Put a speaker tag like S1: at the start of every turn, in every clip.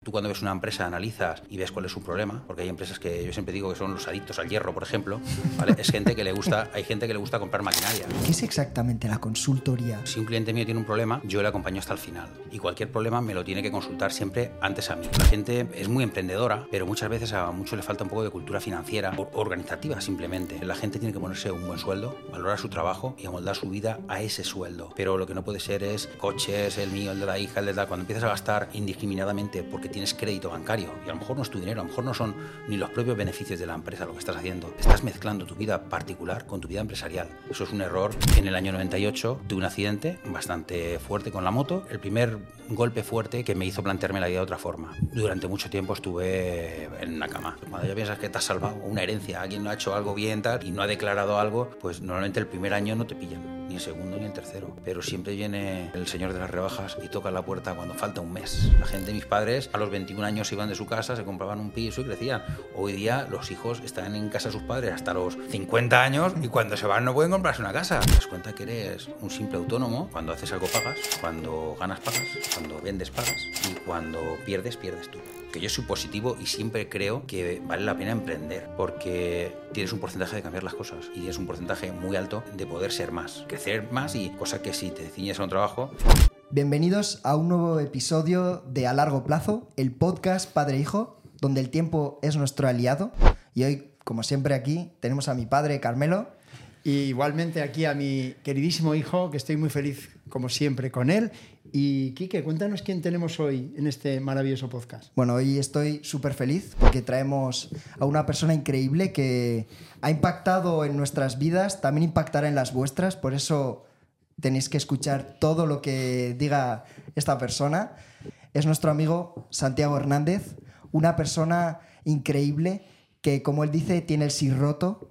S1: Tú cuando ves una empresa analizas y ves cuál es su problema, porque hay empresas que yo siempre digo que son los adictos al hierro, por ejemplo, ¿vale? Hay gente que le gusta comprar maquinaria.
S2: ¿Qué es exactamente la consultoría?
S1: Si un cliente mío tiene un problema, yo le acompaño hasta el final. Y cualquier problema me lo tiene que consultar siempre antes a mí. La gente es muy emprendedora, pero muchas veces a muchos le falta un poco de cultura financiera o organizativa simplemente. La gente tiene que ponerse un buen sueldo, valorar su trabajo y amoldar su vida a ese sueldo. Pero lo que no puede ser es coches, el mío, el de la hija, el de tal. Cuando empiezas a gastar indiscriminadamente porque tienes crédito bancario y a lo mejor no es tu dinero, a lo mejor no son ni los propios beneficios de la empresa lo que estás haciendo. Estás mezclando tu vida particular con tu vida empresarial. Eso es un error. En el año 98 tuve un accidente bastante fuerte con la moto. El primer golpe fuerte que me hizo plantearme la vida de otra forma. Durante mucho tiempo estuve en una cama. Cuando ya piensas que te has salvado una herencia, alguien no ha hecho algo bien tal y no ha declarado algo, pues normalmente el primer año no te pillan, ni el segundo ni el tercero. Pero siempre viene el señor de las rebajas y toca la puerta cuando falta un mes. La gente, mis padres, a los 21 años se iban de su casa, se compraban un piso y crecían. Hoy día los hijos están en casa de sus padres hasta los 50 años y cuando se van no pueden comprarse una casa. Te das cuenta que eres un simple autónomo. Cuando haces algo pagas, cuando ganas pagas, cuando vendes pagas y cuando pierdes, pierdes tú. Que yo soy positivo y siempre creo que vale la pena emprender porque tienes un porcentaje de cambiar las cosas y es un porcentaje muy alto de poder ser más, crecer más y cosa que si te ciñes a un trabajo.
S2: Bienvenidos a un nuevo episodio de A Largo Plazo, el podcast Padre-Hijo, donde el tiempo es nuestro aliado. Y hoy, como siempre aquí, tenemos a mi padre, Carmelo.
S3: Y igualmente aquí a mi queridísimo hijo, que estoy muy feliz, como siempre, con él. Y Quique, cuéntanos quién tenemos hoy en este maravilloso podcast.
S2: Bueno, hoy estoy súper feliz porque traemos a una persona increíble que ha impactado en nuestras vidas, también impactará en las vuestras, por eso tenéis que escuchar todo lo que diga esta persona. Es nuestro amigo Santiago Hernández, una persona increíble que, como él dice, tiene el sí roto.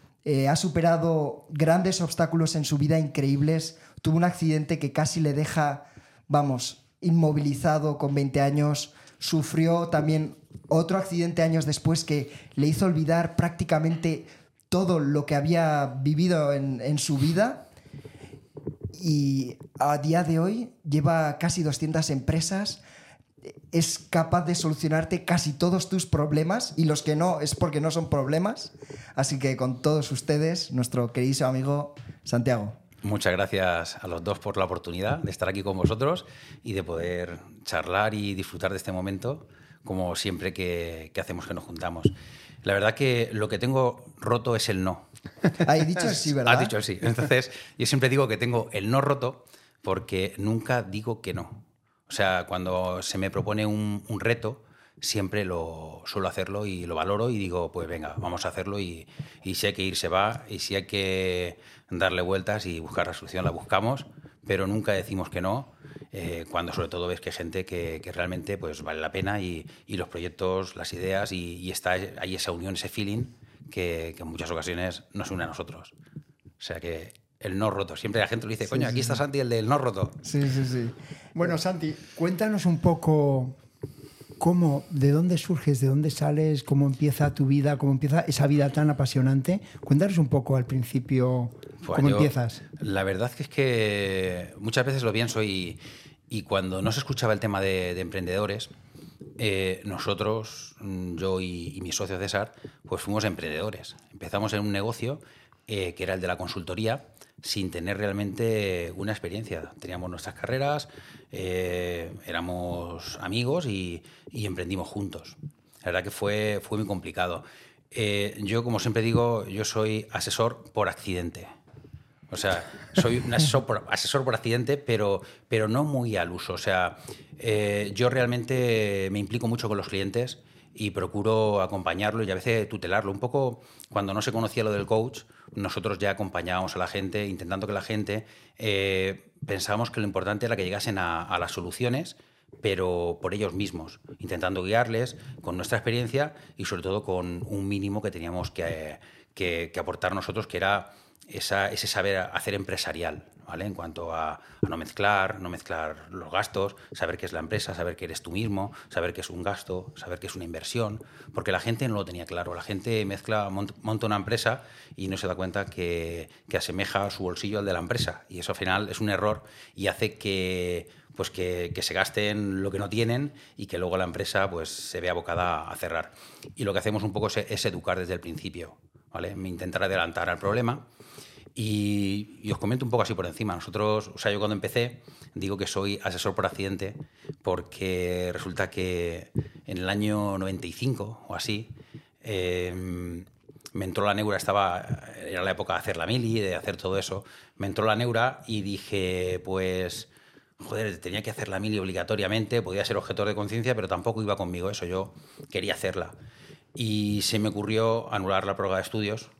S2: Ha superado grandes obstáculos en su vida increíbles. Tuvo un accidente que casi le deja, inmovilizado con 20 años. Sufrió también otro accidente años después que le hizo olvidar prácticamente todo lo que había vivido en su vida. Y a día de hoy lleva casi 200 empresas. Es capaz de solucionarte casi todos tus problemas y los que no es porque no son problemas. Así que con todos ustedes, nuestro queridísimo amigo Santiago.
S1: Muchas gracias a los dos por la oportunidad de estar aquí con vosotros y de poder charlar y disfrutar de este momento como siempre que hacemos que nos juntamos. La verdad que lo que tengo roto es el no.
S2: He dicho el sí, ¿verdad?
S1: Has dicho el sí. Entonces, yo siempre digo que tengo el no roto porque nunca digo que no. O sea, cuando se me propone un reto, siempre suelo hacerlo y lo valoro y digo, pues venga, vamos a hacerlo y si hay que ir, se va, y si hay que darle vueltas y buscar la solución, la buscamos, pero nunca decimos que no, cuando sobre todo ves que hay gente que realmente pues, vale la pena y los proyectos, las ideas y está ahí esa unión, ese feeling que en muchas ocasiones nos une a nosotros. O sea que el no roto. Siempre la gente le dice, coño, aquí está Santi, el del no roto.
S2: Sí.
S3: Bueno, Santi, cuéntanos un poco de dónde surges, de dónde sales, cómo empieza tu vida, cómo empieza esa vida tan apasionante. Cuéntanos un poco al principio cómo empiezas.
S1: La verdad que es que muchas veces lo pienso y cuando no se escuchaba el tema de emprendedores, nosotros, yo y mi socio César, pues fuimos emprendedores. Empezamos en un negocio que era el de la consultoría, sin tener realmente una experiencia. Teníamos nuestras carreras, éramos amigos y emprendimos juntos. La verdad que fue muy complicado. Yo, como siempre digo, yo soy asesor por accidente. O sea, soy un asesor por accidente, pero no muy al uso. O sea, yo realmente me implico mucho con los clientes y procuro acompañarlo y a veces tutelarlo. Un poco cuando no se conocía lo del coach, nosotros ya acompañábamos a la gente, intentando que la gente pensábamos que lo importante era que llegasen a las soluciones, pero por ellos mismos, intentando guiarles con nuestra experiencia y sobre todo con un mínimo que teníamos que aportar nosotros, que era ese saber hacer empresarial, ¿vale? En cuanto a no mezclar los gastos, saber qué es la empresa, saber que eres tú mismo, saber qué es un gasto, saber qué es una inversión, porque la gente no lo tenía claro. La gente monta una empresa y no se da cuenta que asemeja su bolsillo al de la empresa, y eso al final es un error y hace que pues que se gasten lo que no tienen y que luego la empresa pues se vea abocada a cerrar. Y lo que hacemos un poco es educar desde el principio, ¿vale? Intentar adelantar al problema. Y os comento un poco así por encima. Nosotros, o sea, yo cuando empecé digo que soy asesor por accidente porque resulta que en el año 95 o así me entró la neura, era la época de hacer la mili, de hacer todo eso, me entró la neura y dije, pues, joder, tenía que hacer la mili obligatoriamente, podía ser objetor de conciencia, pero tampoco iba conmigo eso, yo quería hacerla. Y se me ocurrió anular la prórroga de estudios,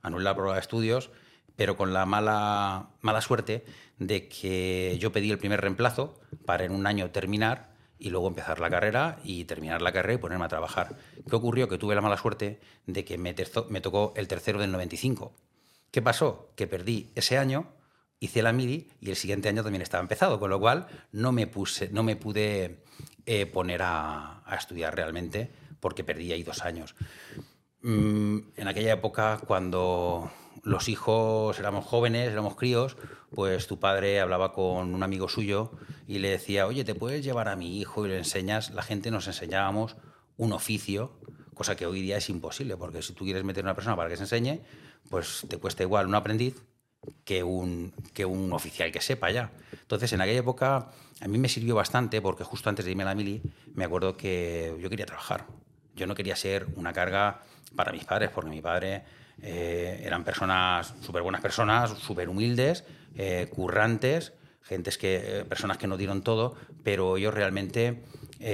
S1: pero con la mala suerte de que yo pedí el primer reemplazo para en un año terminar y luego empezar la carrera y terminar la carrera y ponerme a trabajar. ¿Qué ocurrió? Que tuve la mala suerte de que me tocó el tercero del 95. ¿Qué pasó? Que perdí ese año, hice la mili y el siguiente año también estaba empezado, con lo cual no me pude poner a estudiar realmente porque perdí ahí 2 años. En aquella época, cuando los hijos éramos jóvenes, éramos críos, pues tu padre hablaba con un amigo suyo y le decía, oye, ¿te puedes llevar a mi hijo y le enseñas? La gente nos enseñábamos un oficio, cosa que hoy día es imposible, porque si tú quieres meter a una persona para que se enseñe, pues te cuesta igual un aprendiz que un oficial que sepa ya. Entonces, en aquella época a mí me sirvió bastante porque justo antes de irme a la mili me acuerdo que yo quería trabajar. Yo no quería ser una carga para mis padres, porque mi padre eran personas, súper buenas personas, súper humildes, currantes, personas que no dieron todo, pero ellos realmente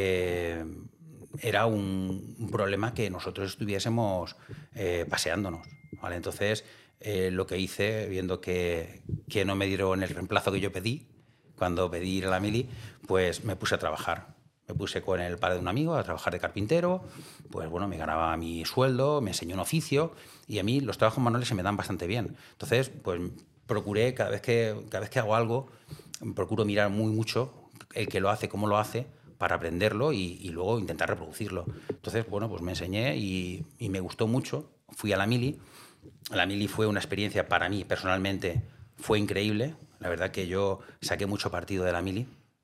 S1: era un problema que nosotros estuviésemos paseándonos, ¿vale? Entonces, lo que hice, viendo que no me dieron el reemplazo que yo pedí, cuando pedí ir a la mili, pues me puse a trabajar. Me puse con el padre de un amigo a trabajar de carpintero, pues bueno, me ganaba mi sueldo, me enseñó un oficio y a mí los trabajos manuales se me dan bastante bien. Entonces, pues procuré, cada vez que hago algo, procuro mirar muy mucho el que lo hace, cómo lo hace, para aprenderlo y luego intentar reproducirlo. Entonces, bueno, pues me enseñé y me gustó mucho. Fui a la mili. La mili fue una experiencia para mí, personalmente, fue increíble. La verdad que yo saqué mucho partido de la mili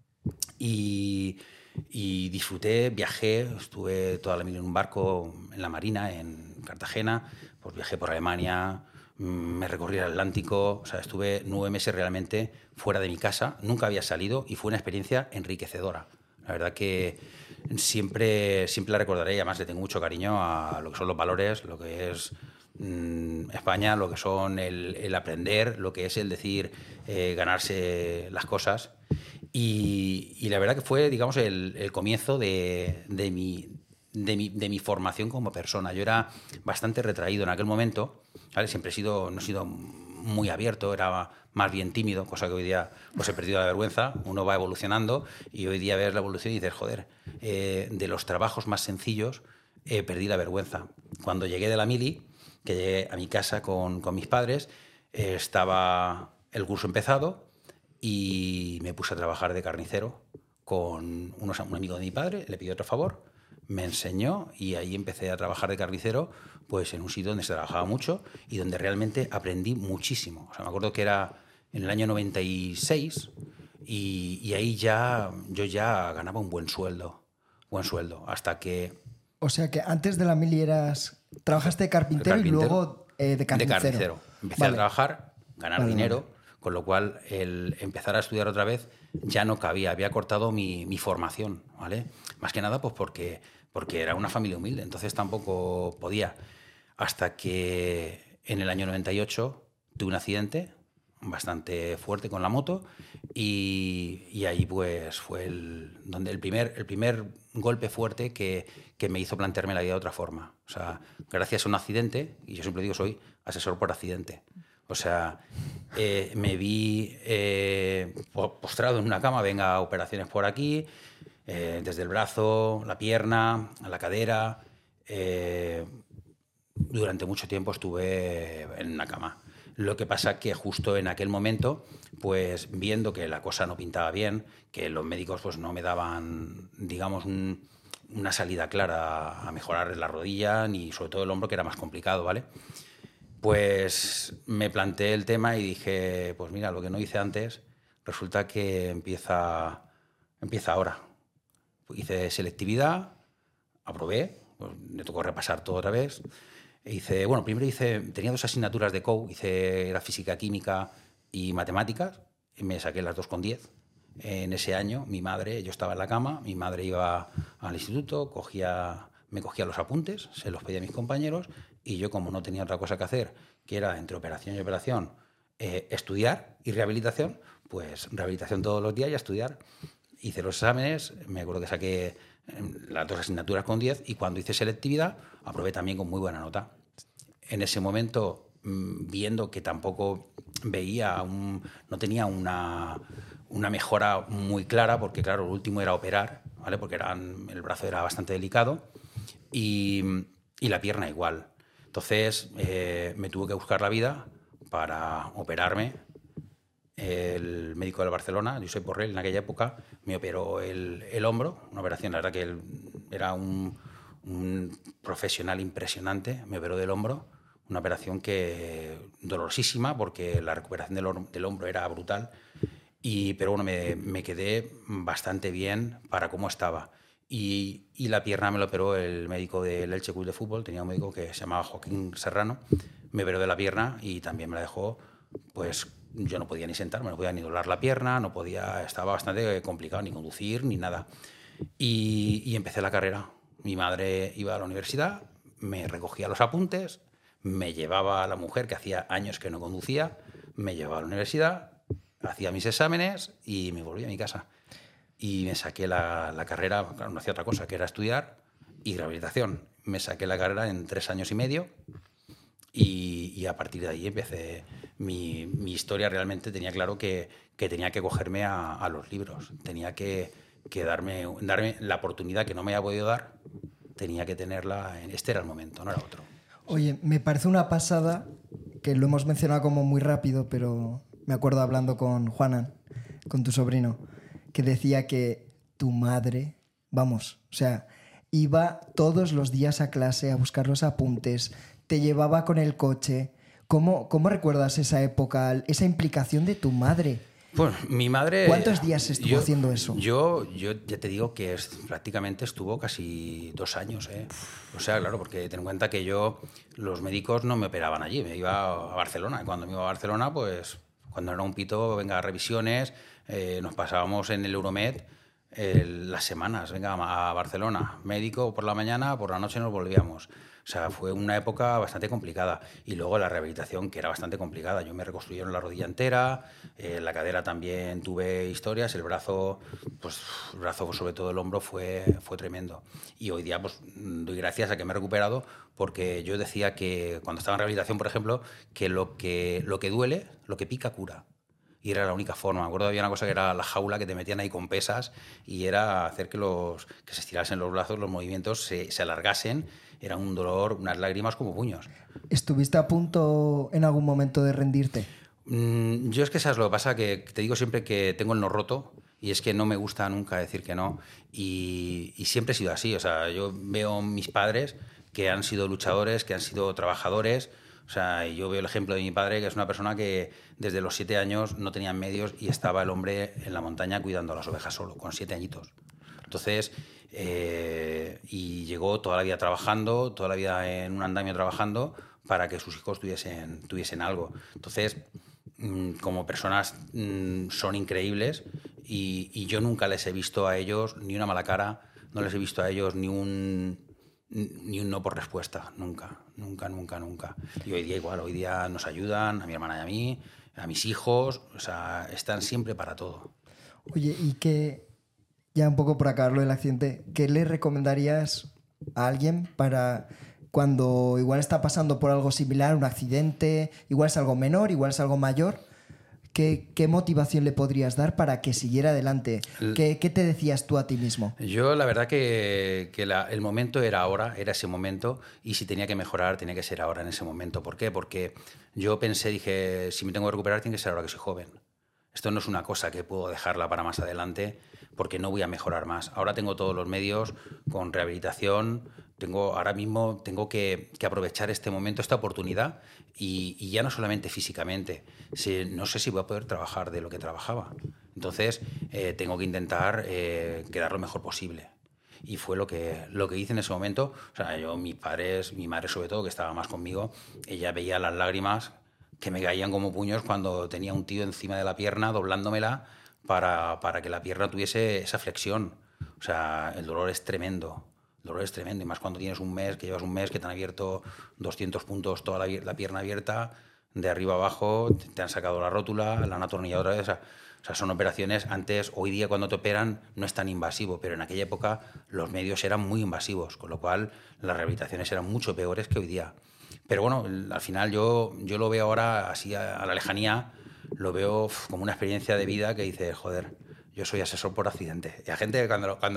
S1: y disfruté, viajé, estuve toda la mili en un barco en la Marina, en Cartagena, pues viajé por Alemania, me recorrí el Atlántico, o sea, estuve 9 meses realmente fuera de mi casa, nunca había salido y fue una experiencia enriquecedora. La verdad que siempre la recordaré y además le tengo mucho cariño a lo que son los valores, lo que es España, lo que son el aprender, lo que es el decir, ganarse las cosas. Y la verdad que fue, digamos, el comienzo de mi formación como persona. Yo era bastante retraído en aquel momento, ¿vale? Siempre no he sido muy abierto, era más bien tímido, cosa que hoy día pues he perdido la vergüenza. Uno va evolucionando y hoy día ves la evolución y dices, joder, de los trabajos más sencillos perdí la vergüenza. Cuando llegué de la mili, que llegué a mi casa con mis padres, estaba el curso empezado y me puse a trabajar de carnicero con un amigo de mi padre, le pidió otro favor, me enseñó y ahí empecé a trabajar de carnicero pues en un sitio donde se trabajaba mucho y donde realmente aprendí muchísimo. O sea, me acuerdo que era en el año 96 y ahí yo ya ganaba un buen sueldo, hasta que...
S2: O sea que antes de la mili trabajaste de carpintero y luego de carnicero.
S1: De carnicero. Empecé a trabajar, ganar dinero, con lo cual el empezar a estudiar otra vez ya no cabía, había cortado mi formación, ¿vale? Más que nada pues porque era una familia humilde, entonces tampoco podía. Hasta que en el año 98 tuve un accidente bastante fuerte con la moto y ahí pues fue el primer golpe fuerte que me hizo plantearme la vida de otra forma. O sea, gracias a un accidente, y yo siempre digo soy asesor por accidente. O sea, me vi postrado en una cama, venga, operaciones por aquí, desde el brazo, la pierna, la cadera. Durante mucho tiempo estuve en una cama. Lo que pasa que justo en aquel momento, pues viendo que la cosa no pintaba bien, que los médicos pues no me daban, digamos, una salida clara a mejorar la rodilla ni sobre todo el hombro, que era más complicado, ¿vale? Pues me planteé el tema y dije, pues mira, lo que no hice antes, resulta que empieza empieza ahora. Hice selectividad, aprobé, pues, me tocó repasar todo otra vez. Tenía 2 asignaturas de COU, era física, química y matemáticas, y me saqué las 2 con 10. En ese año, yo estaba en la cama, mi madre iba al instituto, me cogía los apuntes, se los pedía a mis compañeros, y yo, como no tenía otra cosa que hacer, que era entre operación y operación, estudiar y rehabilitación, pues rehabilitación todos los días y a estudiar. Hice los exámenes, me acuerdo que saqué las 2 asignaturas con 10, y cuando hice selectividad aprobé también con muy buena nota. En ese momento, viendo que tampoco no tenía una mejora muy clara, porque claro, lo último era operar, ¿vale? Porque el brazo era bastante delicado y la pierna igual. Entonces me tuve que buscar la vida para operarme. El médico de Barcelona, Josep Borrell, en aquella época, me operó el hombro, una operación, la verdad que él era un profesional impresionante, me operó del hombro, una operación dolorosísima, porque la recuperación del hombro era brutal, pero bueno, me quedé bastante bien para cómo estaba. Y la pierna me lo operó el médico del Elche Club de Fútbol, tenía un médico que se llamaba Joaquín Serrano, me operó de la pierna y también me la dejó, pues yo no podía ni sentarme, no podía ni doblar la pierna, estaba bastante complicado, ni conducir, ni nada. Y empecé la carrera. Mi madre iba a la universidad, me recogía los apuntes, me llevaba a la mujer, que hacía años que no conducía, me llevaba a la universidad, hacía mis exámenes y me volvía a mi casa. Y me saqué la carrera, claro, no hacía otra cosa, que era estudiar y rehabilitación. Me saqué la carrera en 3 años y medio y a partir de ahí empecé mi historia. Realmente tenía claro que tenía que cogerme a los libros, tenía que darme la oportunidad que no me había podido dar, tenía que tenerla. Este era el momento, no era otro.
S2: Oye, me parece una pasada, que lo hemos mencionado como muy rápido, pero me acuerdo hablando con Juanan, con tu sobrino, que decía que tu madre, vamos, o sea, iba todos los días a clase a buscar los apuntes, te llevaba con el coche. ¿Cómo recuerdas esa época, esa implicación de tu madre?
S1: Pues mi madre...
S2: ¿Cuántos días estuvo haciendo eso?
S1: Yo ya te digo que prácticamente estuvo casi 2 años, ¿eh? O sea, claro, porque ten en cuenta que los médicos no me operaban allí, me iba a Barcelona. Y cuando me iba a Barcelona, pues cuando era un pito, venga, revisiones, nos pasábamos en el Euromed las semanas, venga, a Barcelona, médico por la mañana, por la noche nos volvíamos. O sea, fue una época bastante complicada. Y luego la rehabilitación, que era bastante complicada. Yo me reconstruyeron la rodilla entera, la cadera también tuve historias, el brazo sobre todo el hombro fue tremendo. Y hoy día pues doy gracias a que me he recuperado, porque yo decía que cuando estaba en rehabilitación, por ejemplo, que lo que duele, lo que pica, cura. Y era la única forma. Me acuerdo que había una cosa que era la jaula, que te metían ahí con pesas, y era hacer que se estirasen los brazos, los movimientos se alargasen. Era un dolor, unas lágrimas como puños.
S2: ¿Estuviste a punto en algún momento de rendirte?
S1: Yo es que sabes lo que pasa, que te digo siempre que tengo el no roto, y es que no me gusta nunca decir que no, y siempre he sido así. O sea, yo veo mis padres que han sido luchadores, que han sido trabajadores. O sea, yo veo el ejemplo de mi padre, que es una persona que desde los 7 años no tenía medios y estaba el hombre en la montaña cuidando a las ovejas solo, con 7 añitos. Entonces, y llegó toda la vida trabajando, toda la vida en un andamio trabajando, para que sus hijos tuviesen algo. Entonces, como personas, son increíbles, y yo nunca les he visto a ellos ni una mala cara, no les he visto a ellos ni un no por respuesta, nunca. Y hoy día igual, hoy día nos ayudan, a mi hermana y a mí, a mis hijos, o sea, están siempre para todo.
S2: Oye, y que, ya un poco por acabarlo del accidente, ¿qué le recomendarías a alguien para cuando igual está pasando por algo similar, un accidente, igual es algo menor, igual es algo mayor? ¿Qué motivación le podrías dar para que siguiera adelante? ¿Qué te decías tú a ti mismo?
S1: Yo la verdad que el momento era ahora, era ese momento, y si tenía que mejorar tenía que ser ahora, en ese momento. ¿Por qué? Porque yo dije, si me tengo que recuperar tiene que ser ahora que soy joven. Esto no es una cosa que puedo dejarla para más adelante, porque no voy a mejorar más. Ahora tengo todos los medios con rehabilitación. Ahora mismo tengo que aprovechar este momento, esta oportunidad, y ya no solamente físicamente. No sé si voy a poder trabajar de lo que trabajaba. Entonces, tengo que intentar quedar lo mejor posible. Y fue lo que hice en ese momento. O sea, mis padres, mi madre sobre todo, que estaba más conmigo, ella veía las lágrimas que me caían como puños cuando tenía un tío encima de la pierna, doblándomela para que la pierna tuviese esa flexión. O sea, el dolor es tremendo. El dolor es tremendo. Y más cuando tienes que llevas un mes, que te han abierto 200 puntos, toda la pierna abierta, de arriba abajo, te han sacado la rótula, la han atornillado otra vez. O sea, son operaciones, hoy día cuando te operan no es tan invasivo, pero en aquella época los medios eran muy invasivos, con lo cual las rehabilitaciones eran mucho peores que hoy día. Pero bueno, al final yo lo veo ahora así a la lejanía, lo veo como una experiencia de vida que dice, joder, yo soy asesor por accidente. Y la gente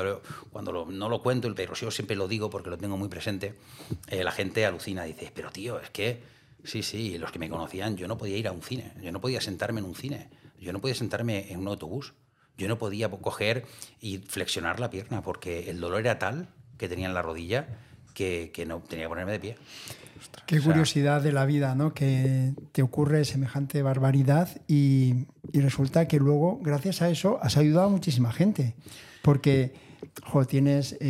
S1: no lo cuento, pero yo siempre lo digo porque lo tengo muy presente, la gente alucina, dice, pero tío, es que sí, los que me conocían, yo no podía ir a un cine, yo no podía sentarme en un cine. Yo no podía sentarme en un autobús. Yo no podía coger y flexionar la pierna porque el dolor era tal que tenía en la rodilla que no tenía que ponerme de pie.
S3: Qué curiosidad de la vida, ¿no? Que te ocurre semejante barbaridad y resulta que luego, gracias a eso, has ayudado a muchísima gente. Porque, tienes...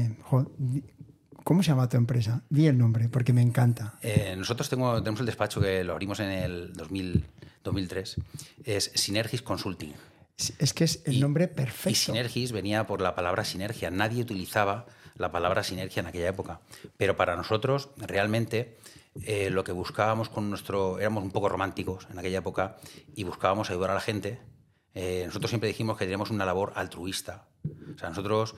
S3: ¿Cómo se llama tu empresa? Di el nombre, porque me encanta.
S1: Nosotros tenemos el despacho que lo abrimos en el 2003. Es Synergis Consulting.
S3: Es que es el nombre perfecto.
S1: Y Synergis venía por la palabra sinergia. Nadie utilizaba la palabra sinergia en aquella época. Pero para nosotros, realmente, lo que buscábamos éramos un poco románticos en aquella época y buscábamos ayudar a la gente. Nosotros siempre dijimos que teníamos una labor altruista. O sea, nosotros...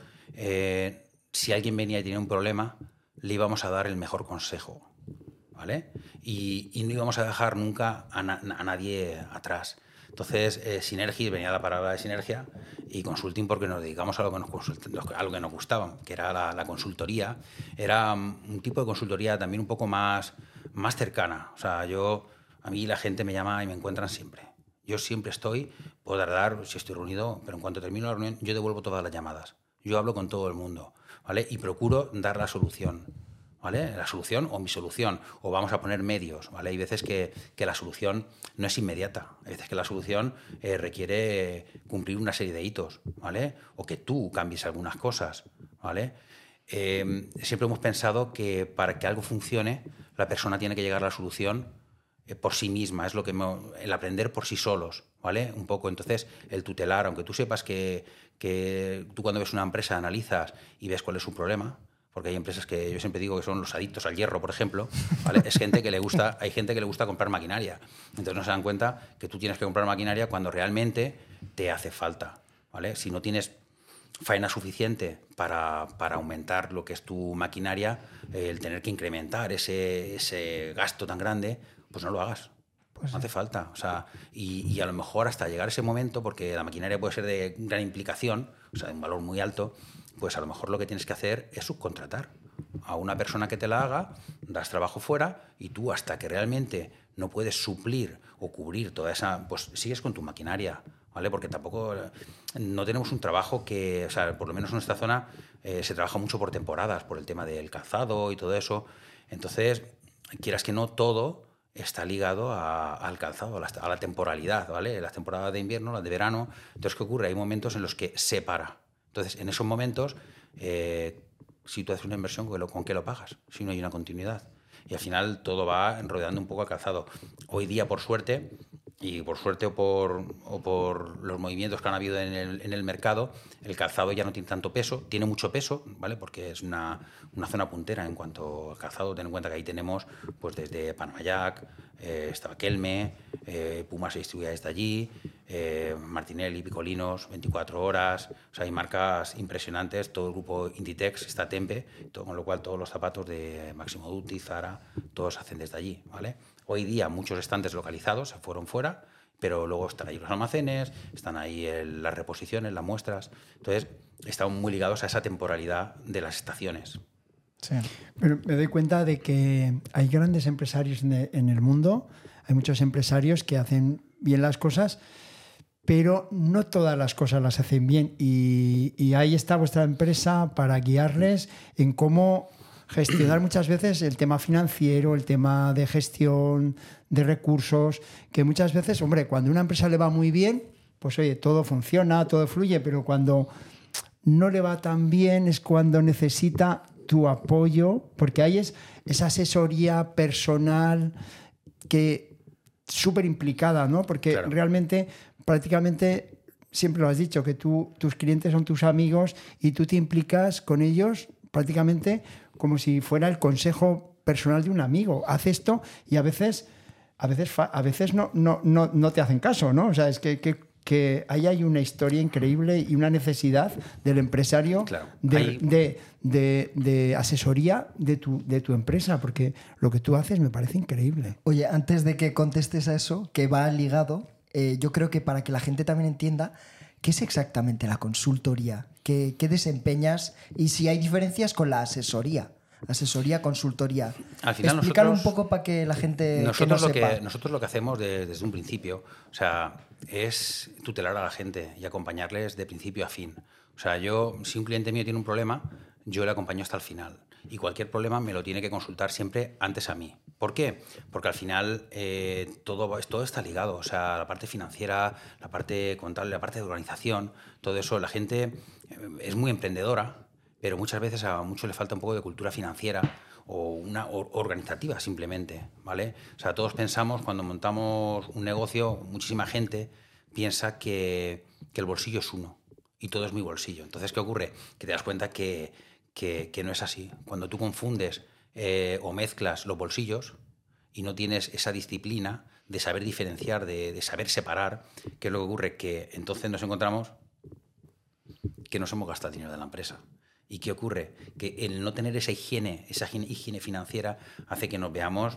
S1: si alguien venía y tenía un problema, le íbamos a dar el mejor consejo, ¿vale? Y no íbamos a dejar nunca a nadie atrás. Entonces, Synergis, venía la palabra de sinergia, y consulting porque nos dedicamos a lo que nos gustaba, que era la consultoría. Era un tipo de consultoría también un poco más cercana. O sea, a mí la gente me llama y me encuentran siempre. Yo siempre puedo tardar, si estoy reunido, pero en cuanto termino la reunión, yo devuelvo todas las llamadas. Yo hablo con todo el mundo, ¿vale? Y procuro dar la solución, ¿vale? La solución o mi solución, o vamos a poner medios, ¿vale? Hay veces que la solución no es inmediata, hay veces que la solución requiere cumplir una serie de hitos, ¿vale? O que tú cambies algunas cosas, ¿vale? Siempre hemos pensado que para que algo funcione, la persona tiene que llegar a la solución por sí misma, es el aprender por sí solos, ¿vale? Un poco, entonces, el tutelar, aunque tú sepas que tú cuando ves una empresa analizas y ves cuál es su problema, porque hay empresas que yo siempre digo que son los adictos al hierro, por ejemplo, ¿vale? Hay gente que le gusta comprar maquinaria, entonces no se dan cuenta que tú tienes que comprar maquinaria cuando realmente te hace falta, ¿vale? Si no tienes faena suficiente para aumentar lo que es tu maquinaria, el tener que incrementar ese gasto tan grande, pues no lo hagas. No hace falta. O sea, y a lo mejor hasta llegar a ese momento, porque la maquinaria puede ser de gran implicación, o sea, de un valor muy alto, pues a lo mejor lo que tienes que hacer es subcontratar a una persona que te la haga, das trabajo fuera y tú hasta que realmente no puedes suplir o cubrir toda esa, pues sigues con tu maquinaria, ¿vale? Porque tampoco no tenemos un trabajo que, o sea, por lo menos en nuestra zona se trabaja mucho por temporadas, por el tema del calzado y todo eso. Entonces, quieras que no, todo está ligado al calzado, a la temporalidad, ¿vale? Las temporadas de invierno, las de verano. Entonces, ¿qué ocurre? Hay momentos en los que se para. Entonces, en esos momentos, si tú haces una inversión, ¿con qué lo pagas? Si no hay una continuidad. Y al final todo va rodeando un poco al calzado. Hoy día, por suerte o por los movimientos que han habido en el mercado, el calzado ya no tiene tanto peso, tiene mucho peso, ¿vale? Porque es una zona puntera en cuanto al calzado. Ten en cuenta que ahí tenemos pues desde Panama Jack, estaba Kelme, Puma se distribuía desde allí, Martinelli, Picolinos, 24 horas, o sea, hay marcas impresionantes, todo el grupo Inditex, está Tempe, con lo cual todos los zapatos de Massimo Dutti, Zara, todos hacen desde allí, ¿vale? Hoy día muchos estantes localizados se fueron fuera, pero luego están ahí los almacenes, están ahí las reposiciones, las muestras. Entonces, están muy ligados a esa temporalidad de las estaciones.
S3: Sí. Pero me doy cuenta de que hay grandes empresarios en el mundo, hay muchos empresarios que hacen bien las cosas, pero no todas las cosas las hacen bien. Y ahí está vuestra empresa para guiarles en cómo gestionar muchas veces el tema financiero, el tema de gestión de recursos, que muchas veces, hombre, cuando a una empresa le va muy bien, pues oye, todo funciona, todo fluye, pero cuando no le va tan bien es cuando necesita tu apoyo, porque ahí es esa asesoría personal que súper implicada, ¿no? Porque
S1: Claro.
S3: realmente, prácticamente, siempre lo has dicho, que tus clientes son tus amigos y tú te implicas con ellos prácticamente como si fuera el consejo personal de un amigo. Haz esto y a veces no te hacen caso, ¿no? O sea, es que ahí hay una historia increíble y una necesidad del empresario
S1: Claro.
S3: de asesoría de tu empresa, porque lo que tú haces me parece increíble.
S2: Oye, antes de que contestes a eso, que va ligado, yo creo que para que la gente también entienda, ¿qué es exactamente la consultoría? ¿Qué desempeñas? Y si hay diferencias con la asesoría. Asesoría, consultoría.
S1: Al final
S2: explícalo
S1: nosotros,
S2: un poco para que la gente
S1: nosotros,
S2: que no sepa.
S1: nosotros lo que hacemos desde un principio, o sea, es tutelar a la gente y acompañarles de principio a fin. O sea, si un cliente mío tiene un problema, yo le acompaño hasta el final. Y cualquier problema me lo tiene que consultar siempre antes a mí. ¿Por qué? Porque al final todo está ligado. O sea, la parte financiera, la parte contable, la parte de organización, todo eso. La gente es muy emprendedora, pero muchas veces a muchos le falta un poco de cultura financiera o una organizativa simplemente, ¿vale? O sea, todos pensamos, cuando montamos un negocio, muchísima gente piensa que el bolsillo es uno y todo es mi bolsillo. Entonces, ¿qué ocurre? Que te das cuenta que no es así. Cuando tú confundes o mezclas los bolsillos y no tienes esa disciplina de saber diferenciar, de saber separar, ¿qué es lo que ocurre? Que entonces nos encontramos que nos hemos gastado dinero de la empresa. ¿Y qué ocurre? Que el no tener esa higiene financiera hace que nos veamos,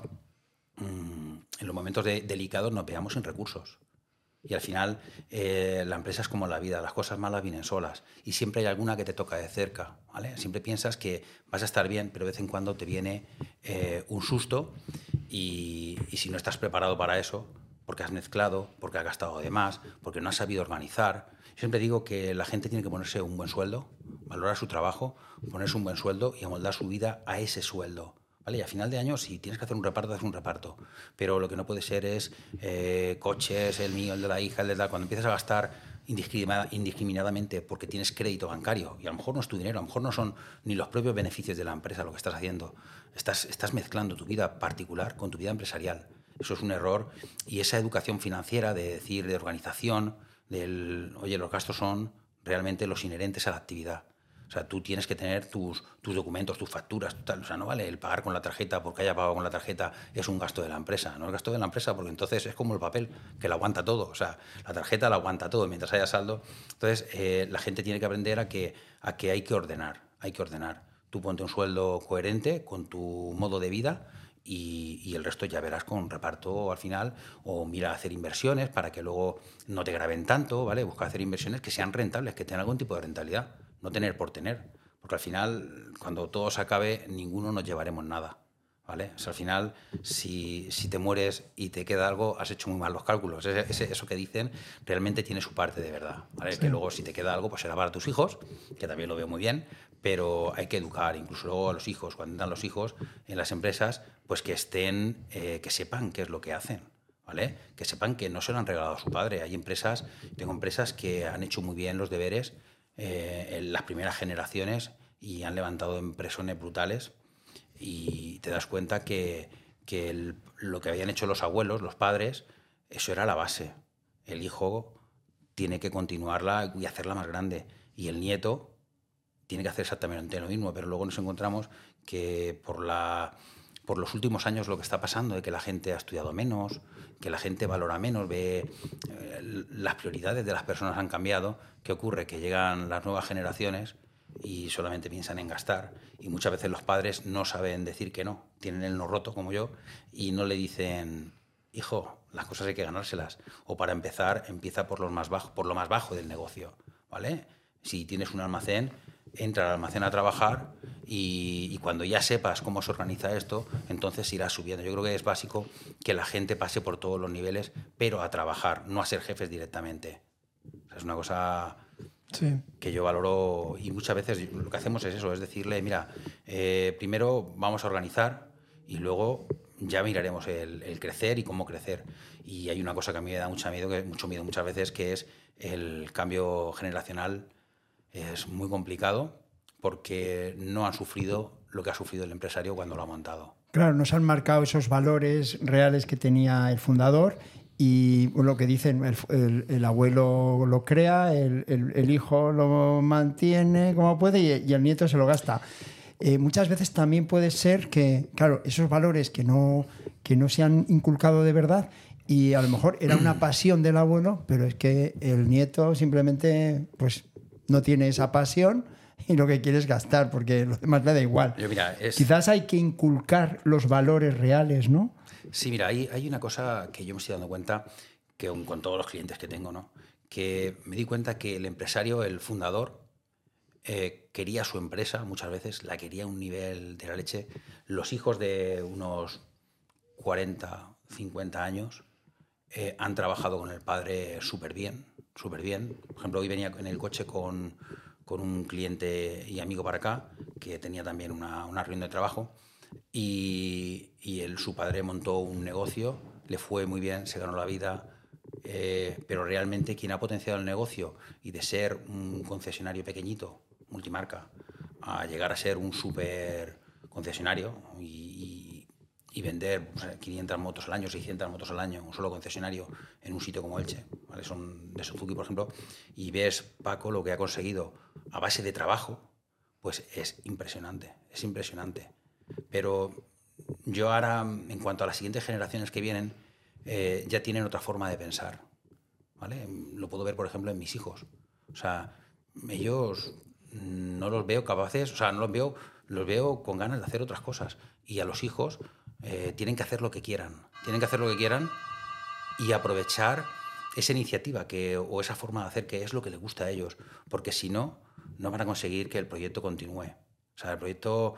S1: en los momentos delicados, nos veamos sin recursos. Y al final la empresa es como la vida, las cosas malas vienen solas y siempre hay alguna que te toca de cerca, ¿vale? Siempre piensas que vas a estar bien, pero de vez en cuando te viene un susto y si no estás preparado para eso, porque has mezclado, porque has gastado de más, porque no has sabido organizar. Yo siempre digo que la gente tiene que ponerse un buen sueldo, valorar su trabajo, ponerse un buen sueldo y amoldar su vida a ese sueldo. ¿Vale? Y a final de año, si tienes que hacer un reparto, haz un reparto. Pero lo que no puede ser es coches, el mío, el de la hija, el de la... Cuando empiezas a gastar indiscriminadamente porque tienes crédito bancario, y a lo mejor no es tu dinero, a lo mejor no son ni los propios beneficios de la empresa lo que estás haciendo. Estás mezclando tu vida particular con tu vida empresarial. Eso es un error. Y esa educación financiera de organización, oye, los gastos son realmente los inherentes a la actividad. O sea, tú tienes que tener tus documentos, tus facturas, tal. O sea, no vale el pagar con la tarjeta porque haya pagado con la tarjeta, es un gasto de la empresa. No es gasto de la empresa porque entonces es como el papel, que lo aguanta todo. O sea, la tarjeta la aguanta todo mientras haya saldo. Entonces, la gente tiene que aprender a que hay que ordenar. Hay que ordenar. Tú ponte un sueldo coherente con tu modo de vida y el resto ya verás con reparto al final, o mira hacer inversiones para que luego no te graben tanto, ¿vale? Busca hacer inversiones que sean rentables, que tengan algún tipo de rentabilidad. No tener por tener, porque al final, cuando todo se acabe, ninguno nos llevaremos nada, ¿vale? O sea, al final, si te mueres y te queda algo, has hecho muy mal los cálculos. Eso que dicen realmente tiene su parte de verdad, ¿vale? Sí. Que luego, si te queda algo, pues será para tus hijos, que también lo veo muy bien, pero hay que educar, incluso luego a los hijos, cuando entran los hijos en las empresas, pues que que sepan qué es lo que hacen, ¿vale? Que sepan que no se lo han regalado a su padre. Tengo empresas que han hecho muy bien los deberes en las primeras generaciones y han levantado empresones brutales y te das cuenta que lo que habían hecho los abuelos, los padres, eso era la base. El hijo tiene que continuarla y hacerla más grande y el nieto tiene que hacer exactamente lo mismo, pero luego nos encontramos que por los últimos años lo que está pasando, de que la gente ha estudiado menos, que la gente valora menos, ve las prioridades de las personas han cambiado. ¿Qué ocurre? Que llegan las nuevas generaciones y solamente piensan en gastar y muchas veces los padres no saben decir que no, tienen el no roto como yo y no le dicen, hijo, las cosas hay que ganárselas, o para empezar empieza por lo más bajo del negocio, ¿vale? Si tienes un almacén, entra al almacén a trabajar y cuando ya sepas cómo se organiza esto, entonces irás subiendo. Yo creo que es básico que la gente pase por todos los niveles, pero a trabajar, no a ser jefes directamente. O sea, es una cosa sí. Que yo valoro y muchas veces lo que hacemos es eso, es decirle, mira, primero vamos a organizar y luego ya miraremos el crecer y cómo crecer. Y hay una cosa que a mí me da mucho miedo muchas veces, que es el cambio generacional. Es muy complicado porque no han sufrido lo que ha sufrido el empresario cuando lo ha montado.
S3: Claro, nos han marcado esos valores reales que tenía el fundador y lo que dicen, el abuelo lo crea, el hijo lo mantiene como puede y el nieto se lo gasta. Muchas veces también puede ser que, claro, esos valores que no se han inculcado de verdad y a lo mejor era una pasión del abuelo, pero es que el nieto simplemente pues no tiene esa pasión y lo que quiere es gastar, porque lo demás le da igual.
S1: Pero mira,
S3: Quizás hay que inculcar los valores reales, ¿no?
S1: Sí, mira, hay una cosa que yo me estoy dando cuenta, que con todos los clientes que tengo, ¿no? Que me di cuenta que el empresario, el fundador, quería su empresa, muchas veces la quería a un nivel de la leche. Los hijos de unos 40, 50 años han trabajado con el padre súper bien, súper bien. Por ejemplo, hoy venía en el coche con un cliente y amigo para acá, que tenía también una reunión de trabajo, y su padre montó un negocio, le fue muy bien, se ganó la vida, pero realmente quien ha potenciado el negocio y de ser un concesionario pequeñito, multimarca, a llegar a ser un súper concesionario y vender 500 motos al año, 600 motos al año, un solo concesionario en un sitio como Elche, ¿vale? Son de Suzuki, por ejemplo, y ves, Paco, lo que ha conseguido a base de trabajo, pues es impresionante, es impresionante. Pero yo ahora, en cuanto a las siguientes generaciones que vienen, ya tienen otra forma de pensar, ¿vale? Lo puedo ver, por ejemplo, en mis hijos. O sea, ellos no los veo capaces, o sea, no los veo con ganas de hacer otras cosas. Y a los hijos tienen que hacer lo que quieran. Tienen que hacer lo que quieran y aprovechar esa iniciativa o esa forma de hacer que es lo que les gusta a ellos. Porque si no, no van a conseguir que el proyecto continúe. O sea, el proyecto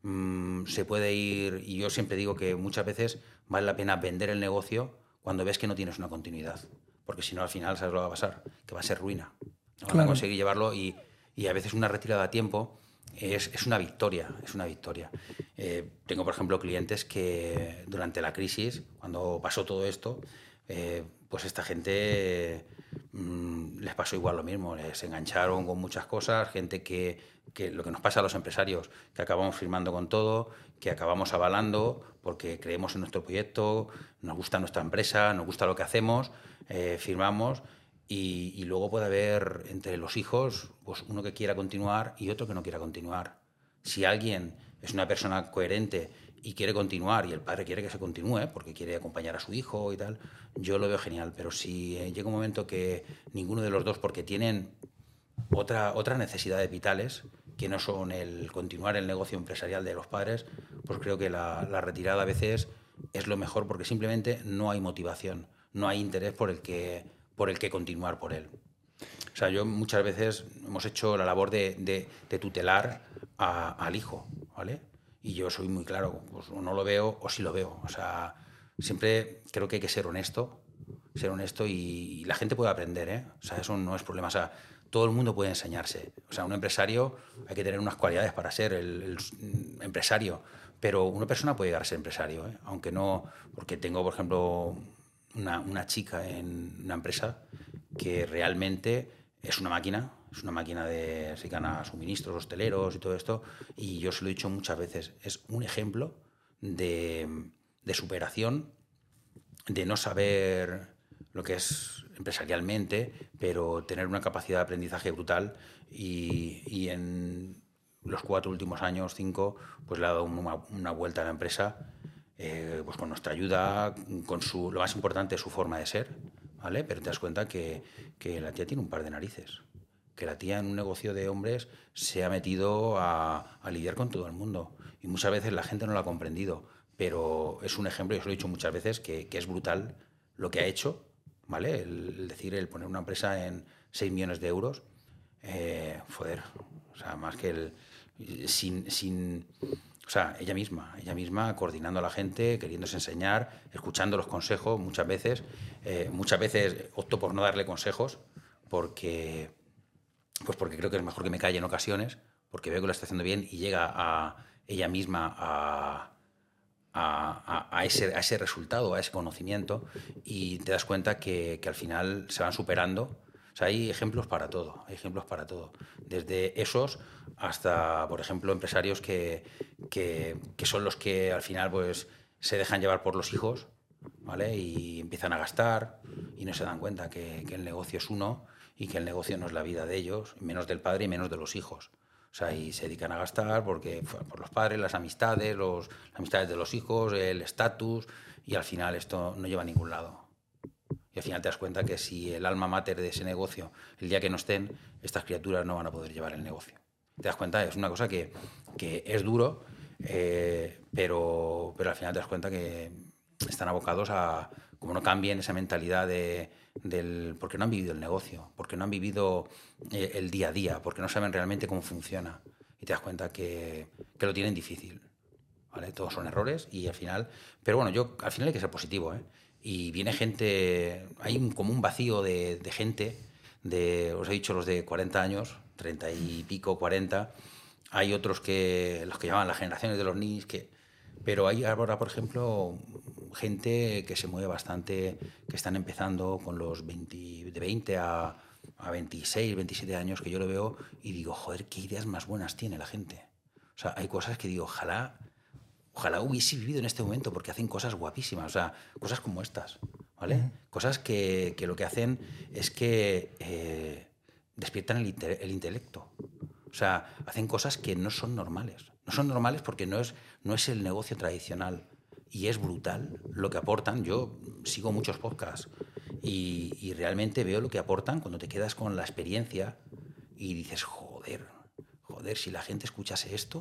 S1: se puede ir, y yo siempre digo que muchas veces vale la pena vender el negocio cuando ves que no tienes una continuidad. Porque si no, al final, ¿sabes lo que va a pasar? Que va a ser ruina. No van a conseguir llevarlo y a veces una retirada a tiempo es una victoria, es una victoria. Tengo, por ejemplo, clientes que durante la crisis, cuando pasó todo esto, pues esta gente les pasó igual lo mismo, les engancharon con muchas cosas, gente que lo que nos pasa a los empresarios, que acabamos firmando con todo, que acabamos avalando porque creemos en nuestro proyecto, nos gusta nuestra empresa, nos gusta lo que hacemos, firmamos. Y luego puede haber entre los hijos pues uno que quiera continuar y otro que no quiera continuar. Si alguien es una persona coherente y quiere continuar y el padre quiere que se continúe porque quiere acompañar a su hijo y tal, yo lo veo genial. Pero si llega un momento que ninguno de los dos, porque tienen otras necesidades vitales que no son el continuar el negocio empresarial de los padres, pues creo que la retirada a veces es lo mejor porque simplemente no hay motivación, no hay interés por el que continuar por él. O sea, yo muchas veces hemos hecho la labor de tutelar al hijo, ¿vale? Y yo soy muy claro, pues o no lo veo o sí lo veo. O sea, siempre creo que hay que ser honesto y la gente puede aprender, ¿eh? O sea, eso no es problema. O sea, todo el mundo puede enseñarse. O sea, un empresario hay que tener unas cualidades para ser el empresario, pero una persona puede llegar a ser empresario, ¿eh? Aunque no, porque tengo, por ejemplo, una chica en una empresa que realmente es una máquina se gana suministros hosteleros y todo esto, y yo se lo he dicho muchas veces, es un ejemplo de superación, de no saber lo que es empresarialmente, pero tener una capacidad de aprendizaje brutal y en los 4 últimos años, 5, pues le ha dado una vuelta a la empresa. Pues con nuestra ayuda, con lo más importante, su forma de ser, ¿vale? Pero te das cuenta que la tía tiene un par de narices, que la tía en un negocio de hombres se ha metido a lidiar con todo el mundo y muchas veces la gente no lo ha comprendido, pero es un ejemplo, yo os lo he dicho muchas veces, que es brutal lo que ha hecho, ¿vale? El poner una empresa en 6 millones de euros, joder, o sea, más que o sea, ella misma coordinando a la gente, queriéndose enseñar, escuchando los consejos muchas veces opto por no darle consejos porque creo que es mejor que me calle en ocasiones, porque veo que lo está haciendo bien y llega a ella misma a ese resultado, a ese conocimiento, y te das cuenta que al final se van superando. O sea, hay ejemplos para todo, Desde esos hasta, por ejemplo, empresarios que son los que al final pues, se dejan llevar por los hijos, ¿vale? Y empiezan a gastar y no se dan cuenta que el negocio es uno y que el negocio no es la vida de ellos, menos del padre y menos de los hijos. O sea, y se dedican a gastar por los padres, las amistades de los hijos, el estatus, y al final esto no lleva a ningún lado. Y al final te das cuenta que si el alma mater de ese negocio, el día que no estén, estas criaturas no van a poder llevar el negocio. Te das cuenta, es una cosa que es duro, pero al final te das cuenta que están abocados a, como no cambien esa mentalidad porque no han vivido el negocio, porque no han vivido el día a día, porque no saben realmente cómo funciona. Y te das cuenta que lo tienen difícil, ¿vale? Todos son errores y al final... Pero bueno, al final hay que ser positivo, ¿eh? Y viene gente... Hay como un vacío de gente, os he dicho los de 40 años, 30 y pico, 40. Hay otros los que llaman las generaciones de los niños, pero hay ahora, por ejemplo, gente que se mueve bastante, que están empezando con los de 20 a 26, 27 años, que yo lo veo y digo, joder, qué ideas más buenas tiene la gente. O sea, hay cosas que digo, ojalá hubiese vivido en este momento, porque hacen cosas guapísimas, o sea, cosas como estas, ¿vale? Uh-huh. Cosas que lo que hacen es que despiertan el intelecto. O sea, hacen cosas que no son normales. No son normales porque no es el negocio tradicional. Y es brutal lo que aportan. Yo sigo muchos podcasts y realmente veo lo que aportan cuando te quedas con la experiencia y dices, joder, si la gente escuchase esto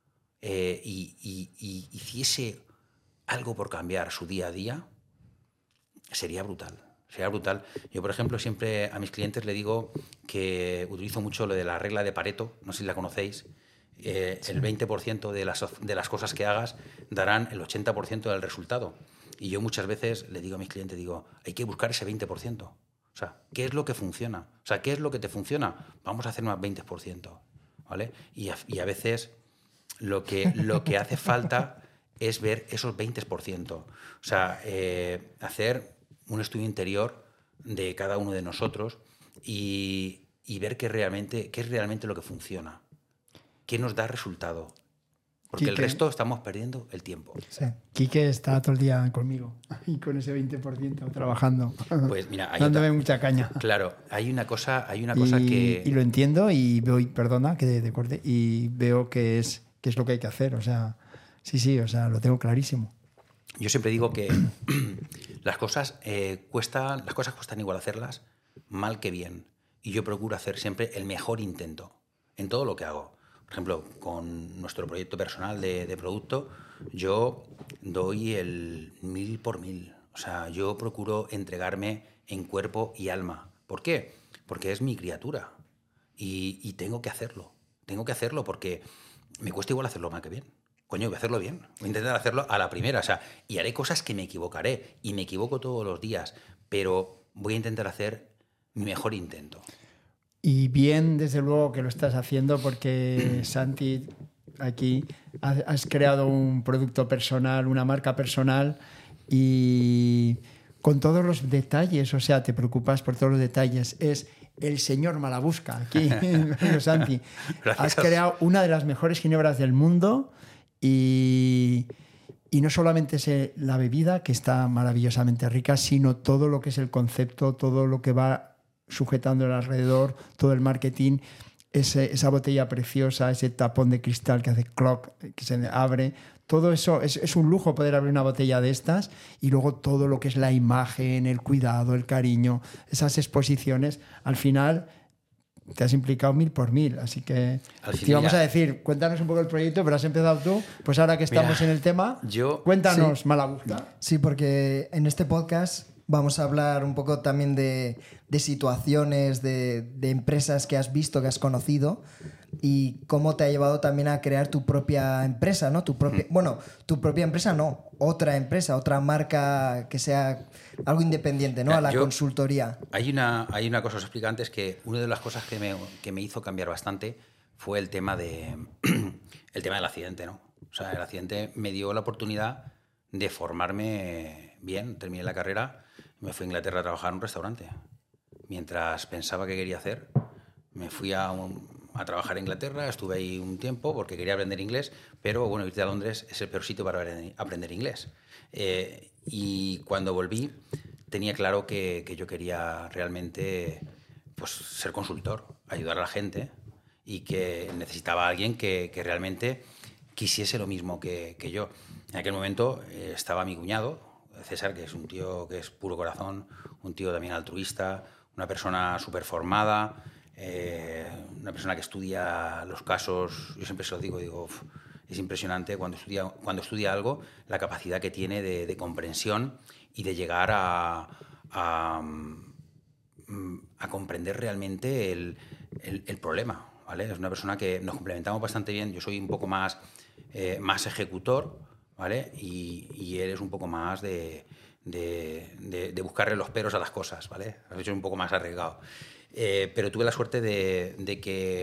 S1: y hiciese algo por cambiar su día a día, sería brutal. Sería brutal. Yo, por ejemplo, siempre a mis clientes le digo que utilizo mucho lo de la regla de Pareto, no sé si la conocéis. Sí. El 20% de las cosas que hagas darán el 80% del resultado. Y yo muchas veces le digo a mis clientes, hay que buscar ese 20%. O sea, ¿qué es lo que funciona? O sea, ¿qué es lo que te funciona? Vamos a hacer más 20%, ¿vale? Y a veces lo que hace falta es ver esos 20%. O sea, hacer un estudio interior de cada uno de nosotros y ver qué es realmente lo que funciona, qué nos da resultado, porque Quique, el resto estamos perdiendo el tiempo.
S3: Sí. Quique está todo el día conmigo y con ese 20% trabajando.
S1: Pues mira,
S3: dándome mucha caña.
S1: Claro, hay una cosa que...
S3: Y lo entiendo y veo, perdona que te corte, y veo que es lo que hay que hacer. O sea, sí, o sea, lo tengo clarísimo.
S1: Yo siempre digo que las cosas cuestan igual hacerlas mal que bien. Y yo procuro hacer siempre el mejor intento en todo lo que hago. Por ejemplo, con nuestro proyecto personal de producto, yo doy el 1000 por 1000. O sea, yo procuro entregarme en cuerpo y alma. ¿Por qué? Porque es mi criatura. Y tengo que hacerlo. Tengo que hacerlo porque me cuesta igual hacerlo mal que bien. Coño, voy a hacerlo bien. Voy a intentar hacerlo a la primera. O sea, y haré cosas que me equivocaré. Y me equivoco todos los días. Pero voy a intentar hacer mi mejor intento.
S3: Y bien, desde luego que lo estás haciendo porque, Santi, aquí has creado un producto personal, una marca personal y con todos los detalles, o sea, te preocupas por todos los detalles. Es el señor Malabusca, aquí, Santi. Has creado una de las mejores ginebras del mundo y no solamente es la bebida, que está maravillosamente rica, sino todo lo que es el concepto, todo lo que va sujetando alrededor, todo el marketing, esa botella preciosa, ese tapón de cristal que hace clock, que se abre, todo eso es un lujo poder abrir una botella de estas, y luego todo lo que es la imagen, el cuidado, el cariño, esas exposiciones, al final te has implicado 1000 por 1000, así que te vamos a decir, cuéntanos un poco el proyecto, pero has empezado tú, pues ahora que estamos en el tema, cuéntanos, sí. Malabusca.
S2: Sí, porque en este podcast vamos a hablar un poco también de situaciones, de empresas que has visto, que has conocido y cómo te ha llevado también a crear tu propia empresa, ¿no? Tu propia empresa no, otra empresa, otra marca que sea algo independiente, ¿no? A la consultoría.
S1: Hay una cosa, os explico antes, que una de las cosas que me hizo cambiar bastante fue el tema del accidente, ¿no? O sea, el accidente me dio la oportunidad de formarme bien. Terminé la carrera y me fui a Inglaterra a trabajar en un restaurante. Mientras pensaba qué quería hacer, me fui a trabajar a Inglaterra, estuve ahí un tiempo porque quería aprender inglés, pero bueno, irte a Londres es el peor sitio para aprender inglés. Y cuando volví tenía claro que yo quería realmente pues, ser consultor, ayudar a la gente y que necesitaba a alguien que realmente quisiese lo mismo que yo. En aquel momento estaba mi cuñado, César, que es un tío que es puro corazón, un tío también altruista, una persona súper formada, una persona que estudia los casos. Yo siempre se lo digo, es impresionante cuando estudia algo, la capacidad que tiene de comprensión y de llegar a comprender realmente el problema, ¿vale? Es una persona que nos complementamos bastante bien. Yo soy un poco más ejecutor, ¿vale? Y él es un poco más de buscarle los peros a las cosas, ¿vale? Yo soy un poco más arriesgado. Pero tuve la suerte de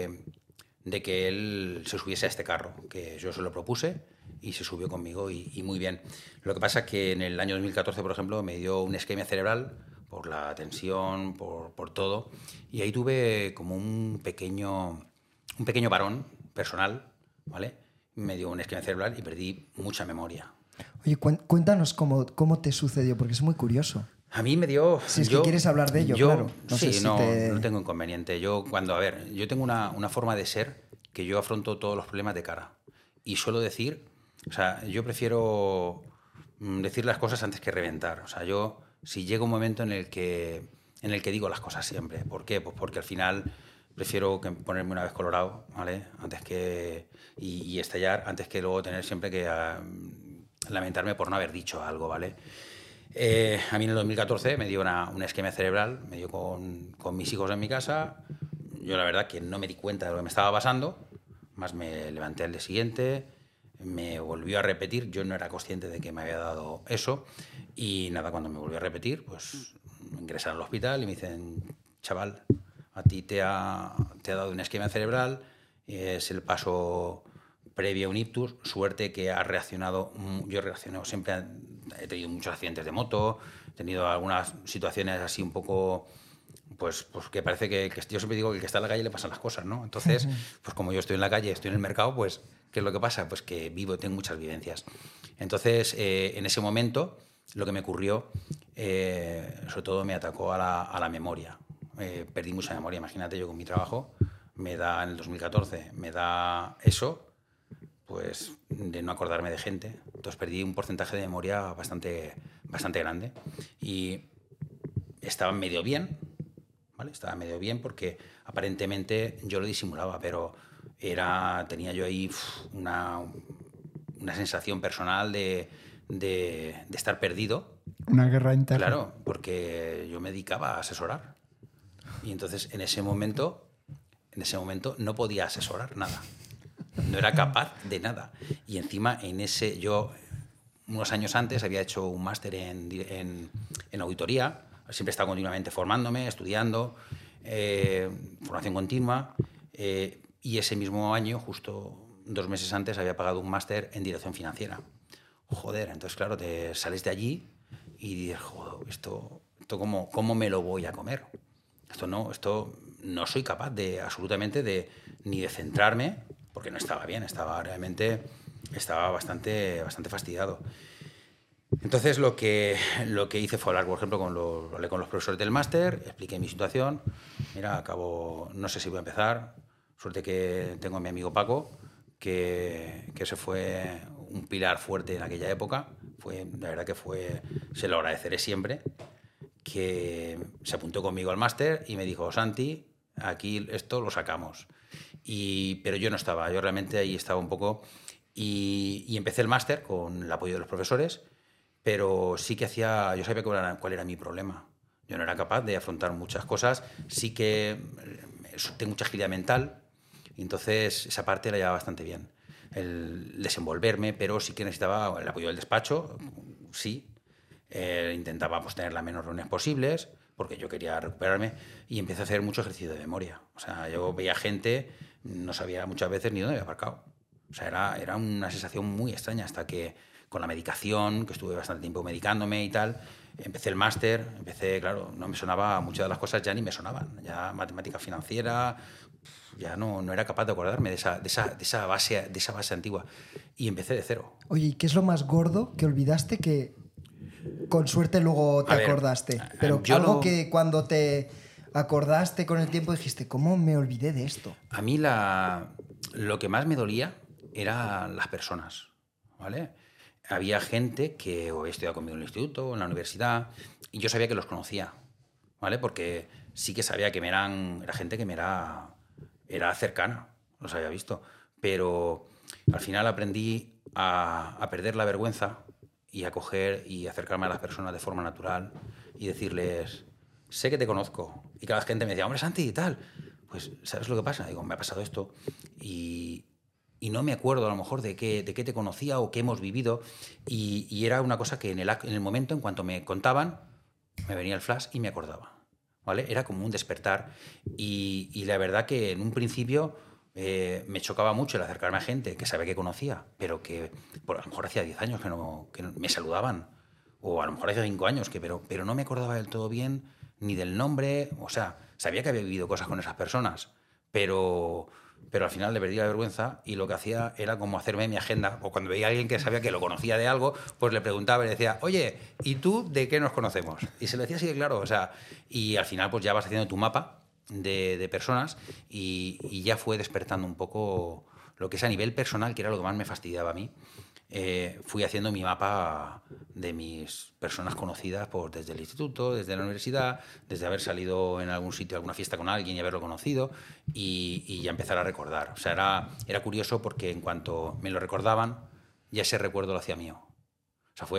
S1: que él se subiese a este carro, que yo se lo propuse y se subió conmigo y muy bien. Lo que pasa es que en el año 2014, por ejemplo, me dio una isquemia cerebral por la tensión, por todo, y ahí tuve como un pequeño parón personal, ¿vale? Me dio una isquemia cerebral y perdí mucha memoria.
S2: Oye, cuéntanos cómo te sucedió, porque es muy curioso.
S1: A mí me dio...
S2: Si es que quieres hablar de ello, claro.
S1: No tengo inconveniente. Yo tengo una forma de ser que yo afronto todos los problemas de cara. Y suelo decir... O sea, yo prefiero decir las cosas antes que reventar. O sea, si llega un momento en el que digo las cosas siempre. ¿Por qué? Pues porque al final prefiero ponerme una vez colorado, ¿vale? Y estallar, antes que luego tener siempre que lamentarme por no haber dicho algo, ¿vale? A mí en el 2014 me dio una isquemia cerebral, me dio con mis hijos en mi casa. Yo la verdad que no me di cuenta de lo que me estaba pasando, más me levanté al día siguiente, me volvió a repetir, yo no era consciente de que me había dado eso y nada, cuando me volvió a repetir, pues me ingresaron al hospital y me dicen, chaval, a ti te ha dado una isquemia cerebral, es el paso previo a un ictus, suerte que has reaccionado, yo he reaccionado siempre, he tenido muchos accidentes de moto, he tenido algunas situaciones así un poco, pues que parece que yo siempre digo que el que está en la calle le pasan las cosas, ¿no? Entonces, pues como yo estoy en la calle, estoy en el mercado, pues ¿qué es lo que pasa? Pues que tengo muchas vivencias. Entonces, en ese momento, lo que me ocurrió, sobre todo me atacó a la memoria. Perdí mucha memoria, imagínate, yo con mi trabajo, en el 2014, me da eso, pues de no acordarme de gente. Entonces perdí un porcentaje de memoria bastante grande y estaba medio bien, ¿vale? Estaba medio bien porque aparentemente yo lo disimulaba, pero tenía yo ahí una sensación personal de estar perdido.
S3: Una guerra interna.
S1: Claro, porque yo me dedicaba a asesorar y entonces en ese momento no podía asesorar nada. No era capaz de nada. Y encima, yo unos años antes había hecho un máster en auditoría, siempre he estado continuamente formándome, estudiando, formación continua, y ese mismo año, justo 2 meses antes, había pagado un máster en dirección financiera. Joder, entonces claro, te sales de allí y dices, joder, esto ¿cómo me lo voy a comer? Esto no soy capaz absolutamente ni de centrarme, porque no estaba bien, estaba bastante fastidiado. Entonces lo que hice fue hablar, por ejemplo, hablé con los profesores del máster, expliqué mi situación. Mira, no sé si voy a empezar. Suerte que tengo a mi amigo Paco, que se fue un pilar fuerte en aquella época. La verdad que se lo agradeceré siempre, que se apuntó conmigo al máster y me dijo, Santi, aquí esto lo sacamos. Pero yo no estaba, yo realmente ahí estaba un poco... Y empecé el máster con el apoyo de los profesores, pero sí que yo sabía cuál era mi problema. Yo no era capaz de afrontar muchas cosas, sí que tengo mucha agilidad mental, y entonces esa parte la llevaba bastante bien. El desenvolverme, pero sí que necesitaba el apoyo del despacho, sí. Intentaba tener las menos reuniones posibles, porque yo quería recuperarme, y empecé a hacer mucho ejercicio de memoria. O sea, yo veía gente, no sabía muchas veces ni dónde había aparcado. O sea, era una sensación muy extraña hasta que con la medicación, que estuve bastante tiempo medicándome y tal. Empecé el máster, claro, no me sonaba, muchas de las cosas ya ni me sonaban. Ya matemática financiera, ya no era capaz de acordarme de esa base antigua. Y empecé de cero.
S2: Oye, ¿y qué es lo más gordo que olvidaste que con suerte luego te acordaste? Pero algo que cuando te acordaste con el tiempo dijiste, ¿cómo me olvidé de esto?
S1: A mí lo que más me dolía eran las personas, ¿vale? Había gente que había estudiado conmigo en el instituto, en la universidad, y yo sabía que los conocía, ¿vale? Porque sí que sabía que era gente que era cercana, los había visto. Pero al final aprendí a perder la vergüenza y a coger y acercarme a las personas de forma natural y decirles, sé que te conozco. Y cada gente me decía, hombre, Santi, y tal. Pues, ¿sabes lo que pasa? Digo, me ha pasado esto y no me acuerdo a lo mejor de qué te conocía o qué hemos vivido. Y era una cosa que en el momento, en cuanto me contaban, me venía el flash y me acordaba, ¿vale? Era como un despertar. Y la verdad que en un principio me chocaba mucho el acercarme a gente que sabía que conocía, pero que a lo mejor hacía 10 años que no me saludaban, o a lo mejor hacía 5 años, pero no me acordaba del todo bien ni del nombre. O sea, sabía que había vivido cosas con esas personas, pero al final le perdí la vergüenza y lo que hacía era como hacerme mi agenda, o cuando veía a alguien que sabía que lo conocía de algo, pues le preguntaba y le decía, oye, ¿y tú de qué nos conocemos? Y se lo decía así de claro, o sea, y al final pues ya vas haciendo tu mapa de personas y ya fue despertando un poco lo que es a nivel personal, que era lo que más me fastidiaba a mí. Fui haciendo mi mapa de mis personas conocidas desde el instituto, desde la universidad, desde haber salido en algún sitio, alguna fiesta con alguien y haberlo conocido y ya empezar a recordar. O sea, era curioso porque en cuanto me lo recordaban, ya ese recuerdo lo hacía mío. O sea,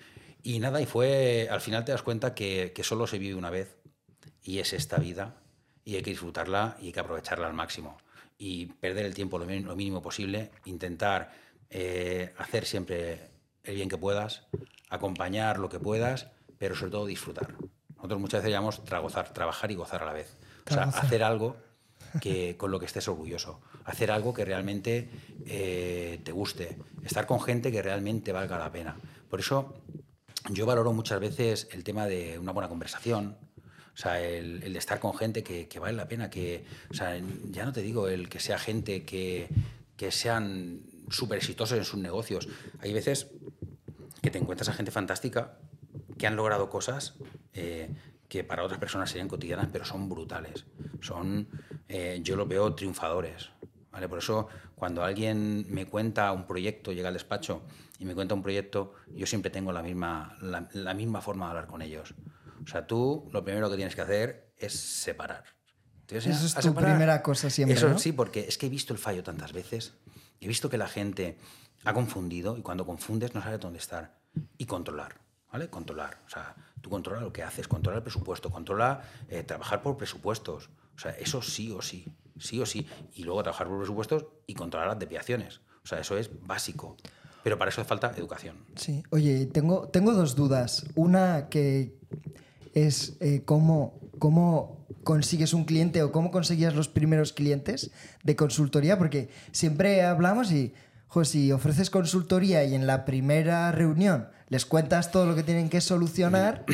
S1: al final te das cuenta que solo se vive una vez y es esta vida y hay que disfrutarla y hay que aprovecharla al máximo y perder el tiempo lo mínimo posible, intentar hacer siempre el bien que puedas, acompañar lo que puedas, pero sobre todo disfrutar. Nosotros muchas veces llamamos trabajar y gozar a la vez. O sea, hacer algo con lo que estés orgulloso, hacer algo que realmente te guste, estar con gente que realmente valga la pena. Por eso yo valoro muchas veces el tema de una buena conversación. O sea, el de estar con gente que vale la pena, o sea, ya no te digo el que sea gente que sean súper exitosos en sus negocios. Hay veces que te encuentras a gente fantástica que han logrado cosas que para otras personas serían cotidianas, pero son brutales. Yo los veo triunfadores, ¿vale? Por eso, cuando alguien me cuenta un proyecto, llega al despacho y me cuenta un proyecto, yo siempre tengo la misma forma de hablar con ellos. O sea, tú lo primero que tienes que hacer es separar.
S2: Eso es tu primera cosa siempre,
S1: Eso,
S2: ¿no?
S1: sí, porque es que he visto el fallo tantas veces. He visto que la gente ha confundido y cuando confundes no sabes dónde estar. Y controlar, ¿vale? Controlar. O sea, tú controla lo que haces, controla el presupuesto, controla trabajar por presupuestos. O sea, eso sí o sí, sí o sí. Y luego trabajar por presupuestos y controlar las desviaciones. O sea, eso es básico. Pero para eso hace falta educación.
S2: Sí. Oye, tengo dos dudas. Una que es cómo consigues un cliente o cómo conseguías los primeros clientes de consultoría, porque siempre hablamos y, si ofreces consultoría y en la primera reunión les cuentas todo lo que tienen que solucionar,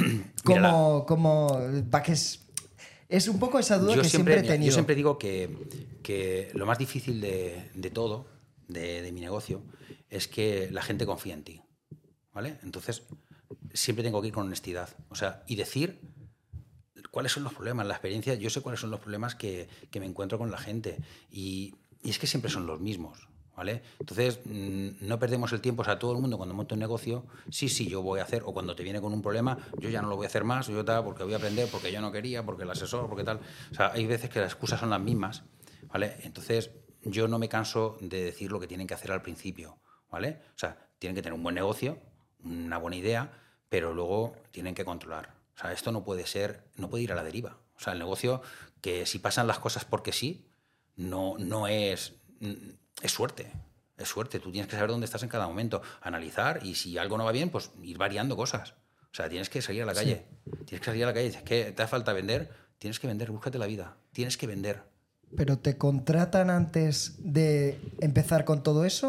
S2: es un poco esa duda que siempre he tenido.
S1: Yo siempre digo que lo más difícil de todo, de mi negocio, es que la gente confía en ti, ¿vale? Entonces, siempre tengo que ir con honestidad, o sea, y decir cuáles son los problemas, la experiencia. Yo sé cuáles son los problemas que me encuentro con la gente y es que siempre son los mismos, ¿vale? Entonces, no perdemos el tiempo. O sea, todo el mundo cuando monta un negocio, sí, yo voy a hacer, o cuando te viene con un problema, yo ya no lo voy a hacer más, yo tal, porque voy a aprender, porque yo no quería, porque el asesor, porque tal. O sea, hay veces que las excusas son las mismas, ¿vale? Entonces, yo no me canso de decir lo que tienen que hacer al principio, ¿vale? O sea, tienen que tener un buen negocio, una buena idea, pero luego tienen que controlar. O sea, esto no puede ir a la deriva. O sea, el negocio, que si pasan las cosas porque sí, no es suerte. Es suerte. Tú tienes que saber dónde estás en cada momento, analizar, y si algo no va bien, pues ir variando cosas. O sea, tienes que salir a la calle. Tienes que salir a la calle. Es que te hace falta vender, tienes que vender, búscate la vida. Tienes que vender.
S2: ¿Pero te contratan antes de empezar con todo eso?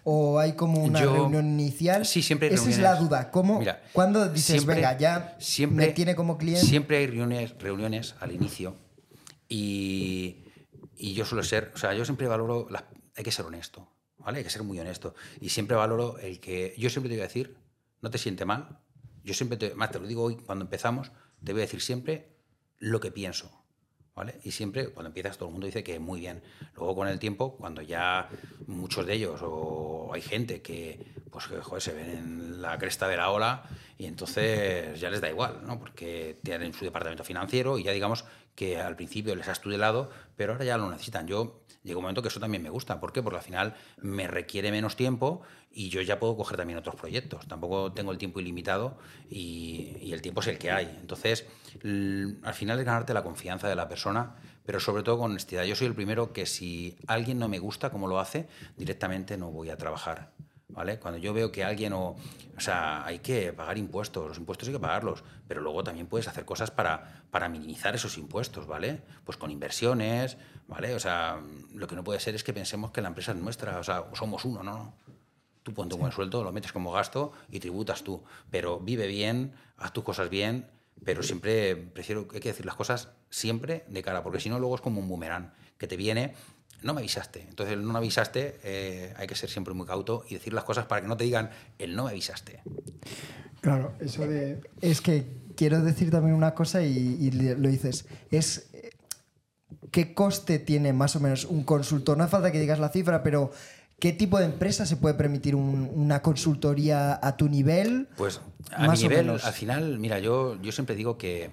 S2: ¿O hay como una reunión inicial?
S1: Sí, siempre hay
S2: Esa
S1: reuniones.
S2: es la duda. ¿Cómo,
S1: Mira,
S2: cuando dices,
S1: siempre,
S2: venga, ya me tiene como cliente?
S1: Siempre hay reuniones al inicio y yo suelo ser, o sea, yo siempre valoro, hay que ser honesto, ¿vale? Hay que ser muy honesto. Y siempre valoro el que, yo siempre te voy a decir, no te siente mal, yo siempre más te lo digo hoy cuando empezamos, te voy a decir siempre lo que pienso, ¿vale? Y siempre cuando empiezas todo el mundo dice que muy bien. Luego con el tiempo, cuando ya muchos de ellos o hay gente que pues que joder, se ven en la cresta de la ola y entonces ya les da igual, ¿no? Porque tienen su departamento financiero y ya digamos que al principio les has tú de lado, pero ahora ya lo necesitan. Yo llega un momento que eso también me gusta. ¿Por qué? Porque al final me requiere menos tiempo y yo ya puedo coger también otros proyectos. Tampoco tengo el tiempo ilimitado y el tiempo es el que hay. Entonces, al final es ganarte la confianza de la persona, pero sobre todo con honestidad. Yo soy el primero que si alguien no me gusta como lo hace, directamente no voy a trabajar. ¿Vale? Cuando yo veo que alguien o sea, hay que pagar impuestos, los impuestos hay que pagarlos, pero luego también puedes hacer cosas para minimizar esos impuestos, ¿vale? Pues con inversiones, ¿vale? O sea, lo que no puede ser es que pensemos que la empresa es nuestra, o sea, somos uno, ¿no? Tú ponte un buen sueldo, lo metes como gasto y tributas tú, pero vive bien, haz tus cosas bien, pero siempre prefiero, hay que decir las cosas siempre de cara, porque si no luego es como un boomerang que te viene. No me avisaste. Entonces, el no me avisaste, hay que ser siempre muy cauto y decir las cosas para que no te digan el no me avisaste.
S3: Claro, eso de...
S2: Es que quiero decir también una cosa y lo dices. Es ¿qué coste tiene más o menos un consultor? No hace falta que digas la cifra, pero ¿qué tipo de empresa se puede permitir una consultoría a tu nivel?
S1: Pues a mi nivel, al final, mira, yo siempre digo que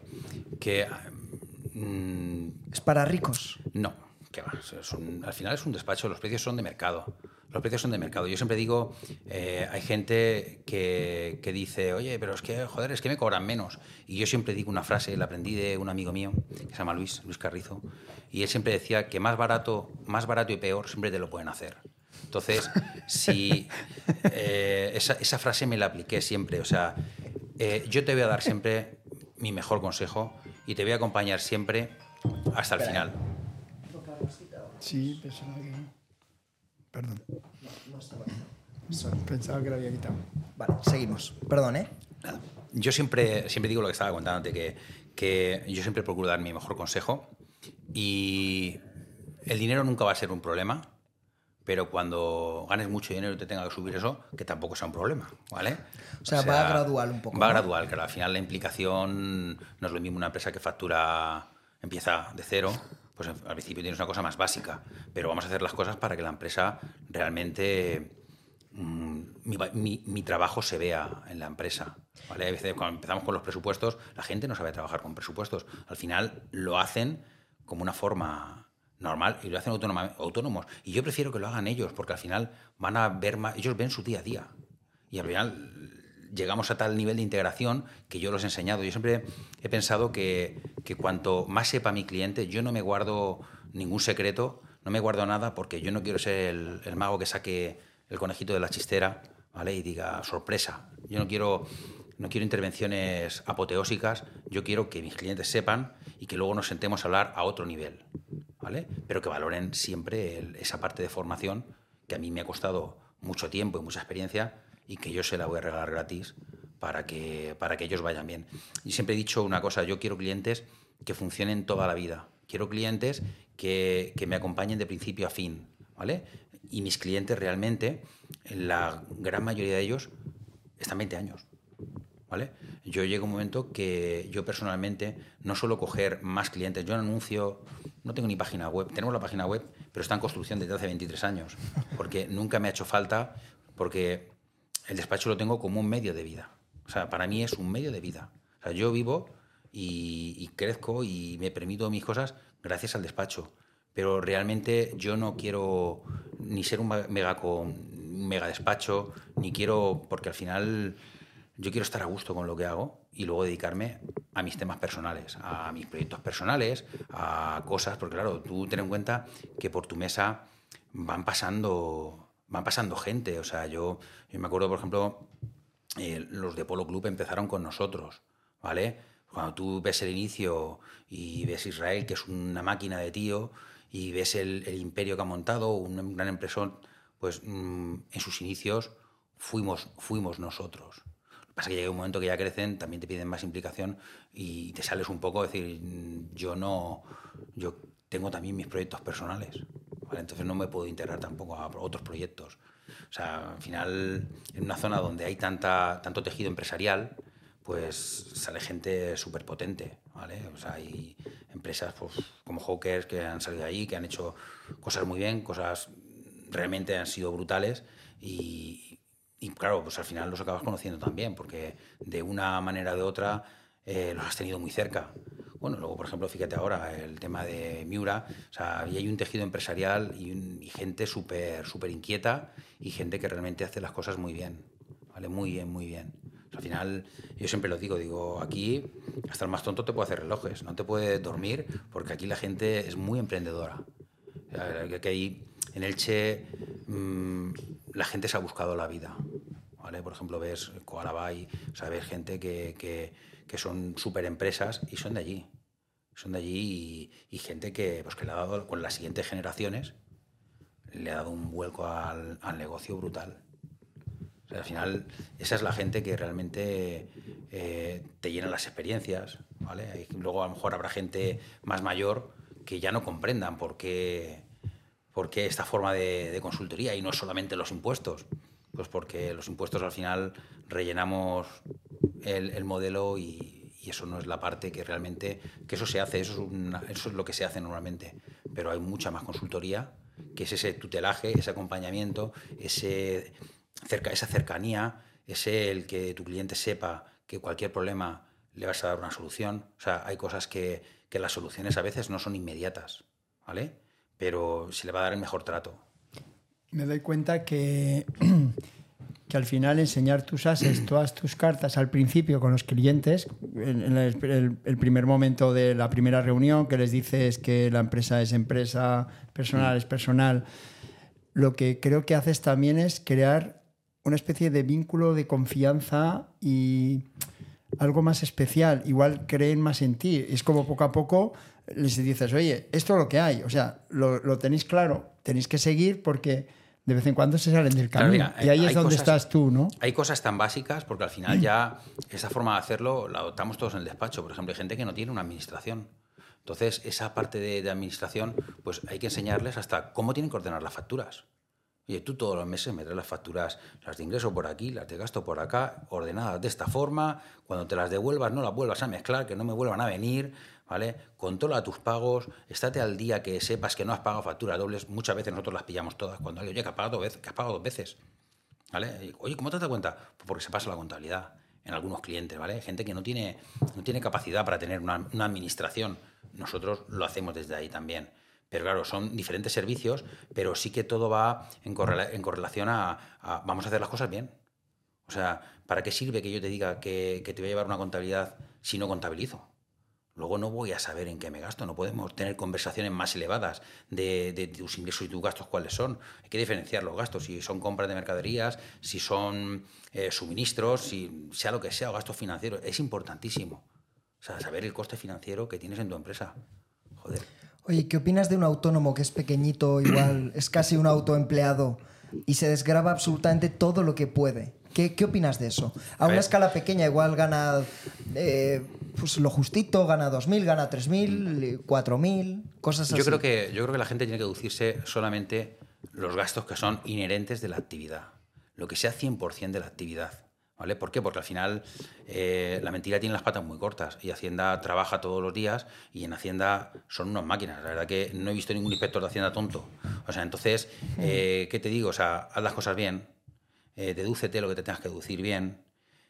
S2: ¿es para ricos?
S1: No. Que va, al final es un despacho, los precios son de mercado. Los precios son de mercado. Yo siempre digo, hay gente que dice, oye, pero es que, joder, es que me cobran menos. Y yo siempre digo una frase, la aprendí de un amigo mío, que se llama Luis Carrizo, y él siempre decía que más barato y peor siempre te lo pueden hacer. Entonces, si esa frase me la apliqué siempre. O sea, yo te voy a dar siempre mi mejor consejo y te voy a acompañar siempre hasta el final.
S3: Sí, pensaba que... Perdón.
S2: No estaba.
S3: Pensaba que lo había quitado.
S2: Vale, seguimos. Perdón, ¿eh?
S1: Nada. Yo siempre digo lo que estaba contando antes, que yo siempre procuro dar mi mejor consejo y el dinero nunca va a ser un problema, pero cuando ganes mucho dinero y te tenga que subir eso, que tampoco sea un problema, ¿vale?
S2: O sea, va gradual un poco.
S1: Va
S2: ¿no?
S1: gradual, que al final la implicación no es lo mismo una empresa que factura, empieza de cero, pues al principio tienes una cosa más básica, pero vamos a hacer las cosas para que la empresa realmente, mi trabajo se vea en la empresa, ¿vale? A veces cuando empezamos con los presupuestos, la gente no sabe trabajar con presupuestos. Al final lo hacen como una forma normal y lo hacen autónomos. Y yo prefiero que lo hagan ellos, porque al final van a ver más, ellos ven su día a día. Y al final llegamos a tal nivel de integración que yo los he enseñado. Yo siempre he pensado que cuanto más sepa mi cliente, yo no me guardo ningún secreto, no me guardo nada, porque yo no quiero ser el mago que saque el conejito de la chistera, ¿vale? Y diga, sorpresa. Yo no quiero intervenciones apoteósicas, yo quiero que mis clientes sepan y que luego nos sentemos a hablar a otro nivel, ¿vale? Pero que valoren siempre esa parte de formación que a mí me ha costado mucho tiempo y mucha experiencia, y que yo se la voy a regalar gratis para que ellos vayan bien. Y siempre he dicho una cosa, yo quiero clientes que funcionen toda la vida. Quiero clientes que me acompañen de principio a fin, ¿vale? Y mis clientes realmente, la gran mayoría de ellos, están 20 años, ¿vale? Yo llego a un momento que yo personalmente no suelo coger más clientes. Yo anuncio, no tengo ni página web. Tenemos la página web, pero está en construcción desde hace 23 años, porque nunca me ha hecho falta, porque el despacho lo tengo como un medio de vida. O sea, para mí es un medio de vida. O sea, yo vivo y crezco y me permito mis cosas gracias al despacho. Pero realmente yo no quiero ni ser un mega despacho, ni quiero, porque al final yo quiero estar a gusto con lo que hago y luego dedicarme a mis temas personales, a mis proyectos personales, a cosas, porque claro, tú ten en cuenta que por tu mesa van pasando gente. O sea, yo me acuerdo, por ejemplo, los de Polo Club empezaron con nosotros, ¿vale? Cuando tú ves el inicio y ves Israel, que es una máquina de tío, y ves el imperio que ha montado, un gran empresón, pues en sus inicios fuimos nosotros. Lo que pasa es que llega un momento que ya crecen, también te piden más implicación y te sales un poco, es decir, yo tengo también mis proyectos personales, ¿vale? Entonces no me puedo integrar tampoco a otros proyectos. O sea, al final, en una zona donde hay tanto tejido empresarial, pues sale gente súper potente, ¿vale? O sea, hay empresas pues, como Hawkers que han salido de ahí, que han hecho cosas muy bien, cosas realmente han sido brutales y claro, pues al final los acabas conociendo también, porque de una manera o de otra los has tenido muy cerca. Bueno, luego, por ejemplo, fíjate ahora, el tema de Miura, o sea, y hay un tejido empresarial y gente súper inquieta y gente que realmente hace las cosas muy bien, ¿vale? Muy bien, muy bien. O sea, al final, yo siempre lo digo, aquí hasta el más tonto te puede hacer relojes, no te puede dormir, porque aquí la gente es muy emprendedora. O sea, que ahí, en Elche, la gente se ha buscado la vida, ¿vale? Por ejemplo, ves Koala Bay, o sea, ves gente que son súper empresas y son de allí. Son de allí y gente pues, que le ha dado, con las siguientes generaciones, le ha dado un vuelco al negocio brutal. O sea, al final, esa es la gente que realmente te llena las experiencias, ¿vale? Y luego a lo mejor habrá gente más mayor que ya no comprendan por qué esta forma de consultoría y no solamente los impuestos. Pues porque los impuestos al final rellenamos el modelo y eso no es la parte que realmente, que eso se hace, eso es lo que se hace normalmente, pero hay mucha más consultoría, que es ese tutelaje, ese acompañamiento, esa cercanía, el que tu cliente sepa que cualquier problema le vas a dar una solución. O sea, hay cosas que las soluciones a veces no son inmediatas, ¿vale? Pero se le va a dar el mejor trato.
S3: Me doy cuenta que al final enseñar tus ases, todas tus cartas al principio con los clientes, en el primer momento de la primera reunión, que les dices que la empresa es empresa, personal es personal, lo que creo que haces también es crear una especie de vínculo de confianza y algo más especial. Igual creen más en ti. Es como poco a poco les dices, oye, esto es lo que hay. O sea, lo tenéis claro, tenéis que seguir porque de vez en cuando se salen del camino. Claro, mira, y ahí es donde estás tú, ¿no?
S1: Hay cosas tan básicas porque al final ya esa forma de hacerlo la adoptamos todos en el despacho. Por ejemplo, hay gente que no tiene una administración. Entonces, esa parte de administración, pues hay que enseñarles hasta cómo tienen que ordenar las facturas. Oye, tú todos los meses me traes las facturas, las de ingreso por aquí, las de gasto por acá, ordenadas de esta forma. Cuando te las devuelvas, no las vuelvas a mezclar, que no me vuelvan a venir, ¿vale? Controla tus pagos, estate al día, que sepas que no has pagado facturas dobles. Muchas veces nosotros las pillamos todas. Cuando alguien, oye, que has pagado dos veces, ¿vale? Oye, ¿cómo te das cuenta? Pues porque se pasa la contabilidad en algunos clientes, ¿vale? Hay gente que no tiene capacidad para tener una administración. Nosotros lo hacemos desde ahí también. Pero claro, son diferentes servicios, pero sí que todo va en correlación a vamos a hacer las cosas bien. O sea, ¿para qué sirve que yo te diga que te voy a llevar una contabilidad si no contabilizo? Luego no voy a saber en qué me gasto. No podemos tener conversaciones más elevadas de tus ingresos y tus gastos cuáles son. Hay que diferenciar los gastos, si son compras de mercaderías, si son suministros, si sea lo que sea, o gastos financieros. Es importantísimo. O sea, saber el coste financiero que tienes en tu empresa. Joder.
S2: Oye, ¿qué opinas de un autónomo que es pequeñito, igual es casi un autoempleado y se desgrava absolutamente todo lo que puede? ¿Qué opinas de eso? A una escala pequeña igual gana pues lo justito, gana 2.000, gana 3.000, 4.000, cosas así.
S1: Yo creo que la gente tiene que deducirse solamente los gastos que son inherentes de la actividad, lo que sea 100% de la actividad. ¿Vale? ¿Por qué? Porque al final la mentira tiene las patas muy cortas y Hacienda trabaja todos los días y en Hacienda son unas máquinas. La verdad que no he visto ningún inspector de Hacienda tonto. O sea, entonces, ¿qué te digo? O sea, haz las cosas bien, dedúcete lo que te tengas que deducir bien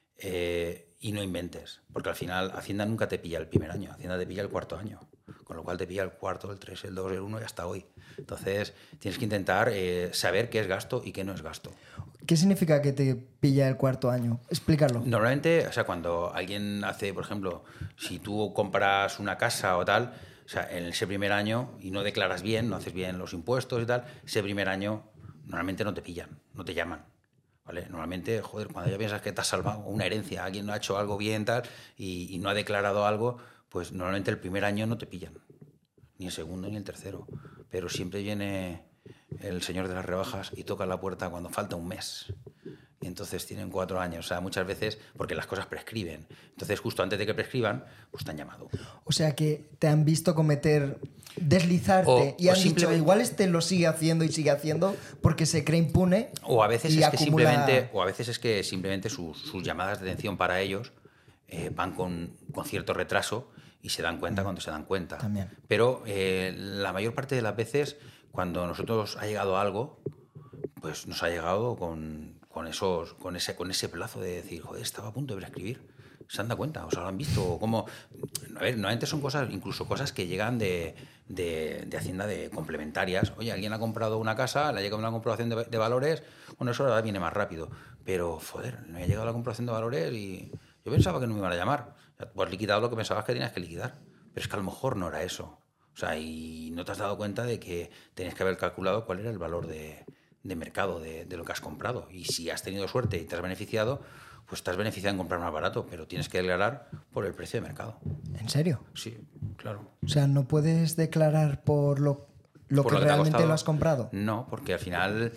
S1: y no inventes. Porque al final Hacienda nunca te pilla el primer año, Hacienda te pilla el cuarto año. Con lo cual te pilla el cuarto, el 3, el 2, el 1 y hasta hoy. Entonces, tienes que intentar saber qué es gasto y qué no es gasto.
S2: ¿Qué significa que te pilla el cuarto año? Explícalo.
S1: Normalmente, o sea, cuando alguien hace, por ejemplo, si tú compras una casa o tal, o sea, en ese primer año y no declaras bien, no haces bien los impuestos y tal, ese primer año normalmente no te pillan, no te llaman. ¿Vale? Normalmente, joder, cuando ya piensas que te has salvado una herencia, alguien no ha hecho algo bien tal y no ha declarado algo, pues normalmente el primer año no te pillan, ni el segundo ni el tercero, pero siempre viene el señor de las rebajas y toca la puerta cuando falta un mes. Y entonces tienen 4 años. O sea, muchas veces, porque las cosas prescriben. Entonces, justo antes de que prescriban, pues te han llamado.
S2: O sea que te han visto deslizarte y han dicho, igual este lo sigue haciendo y sigue haciendo porque se cree impune.
S1: O a veces
S2: y
S1: es que
S2: acumula...
S1: simplemente sus llamadas de atención para ellos van con cierto retraso y se dan cuenta cuando se dan cuenta.
S2: También.
S1: Pero la mayor parte de las veces, cuando nosotros ha llegado algo, pues nos ha llegado con ese plazo de decir, joder, estaba a punto de prescribir. ¿Se han dado cuenta? ¿O se lo han visto? ¿Cómo? A ver, normalmente son incluso cosas que llegan de Hacienda de complementarias. Oye, alguien ha comprado una casa, le ha llegado una comprobación de valores, bueno, eso ahora viene más rápido. Pero, joder, me ha llegado la comprobación de valores y yo pensaba que no me iban a llamar. Tú has liquidado lo que pensabas que tenías que liquidar. Pero es que a lo mejor no era eso. O sea, y no te has dado cuenta de que tenías que haber calculado cuál era el valor de mercado de lo que has comprado. Y si has tenido suerte y te has beneficiado, pues te has beneficiado en comprar más barato, pero tienes que declarar por el precio de mercado.
S2: ¿En serio?
S1: Sí, claro.
S2: O sea, ¿no puedes declarar por lo
S1: ¿Por
S2: que
S1: te ha
S2: realmente
S1: costado?
S2: lo has comprado?
S1: No, porque al final,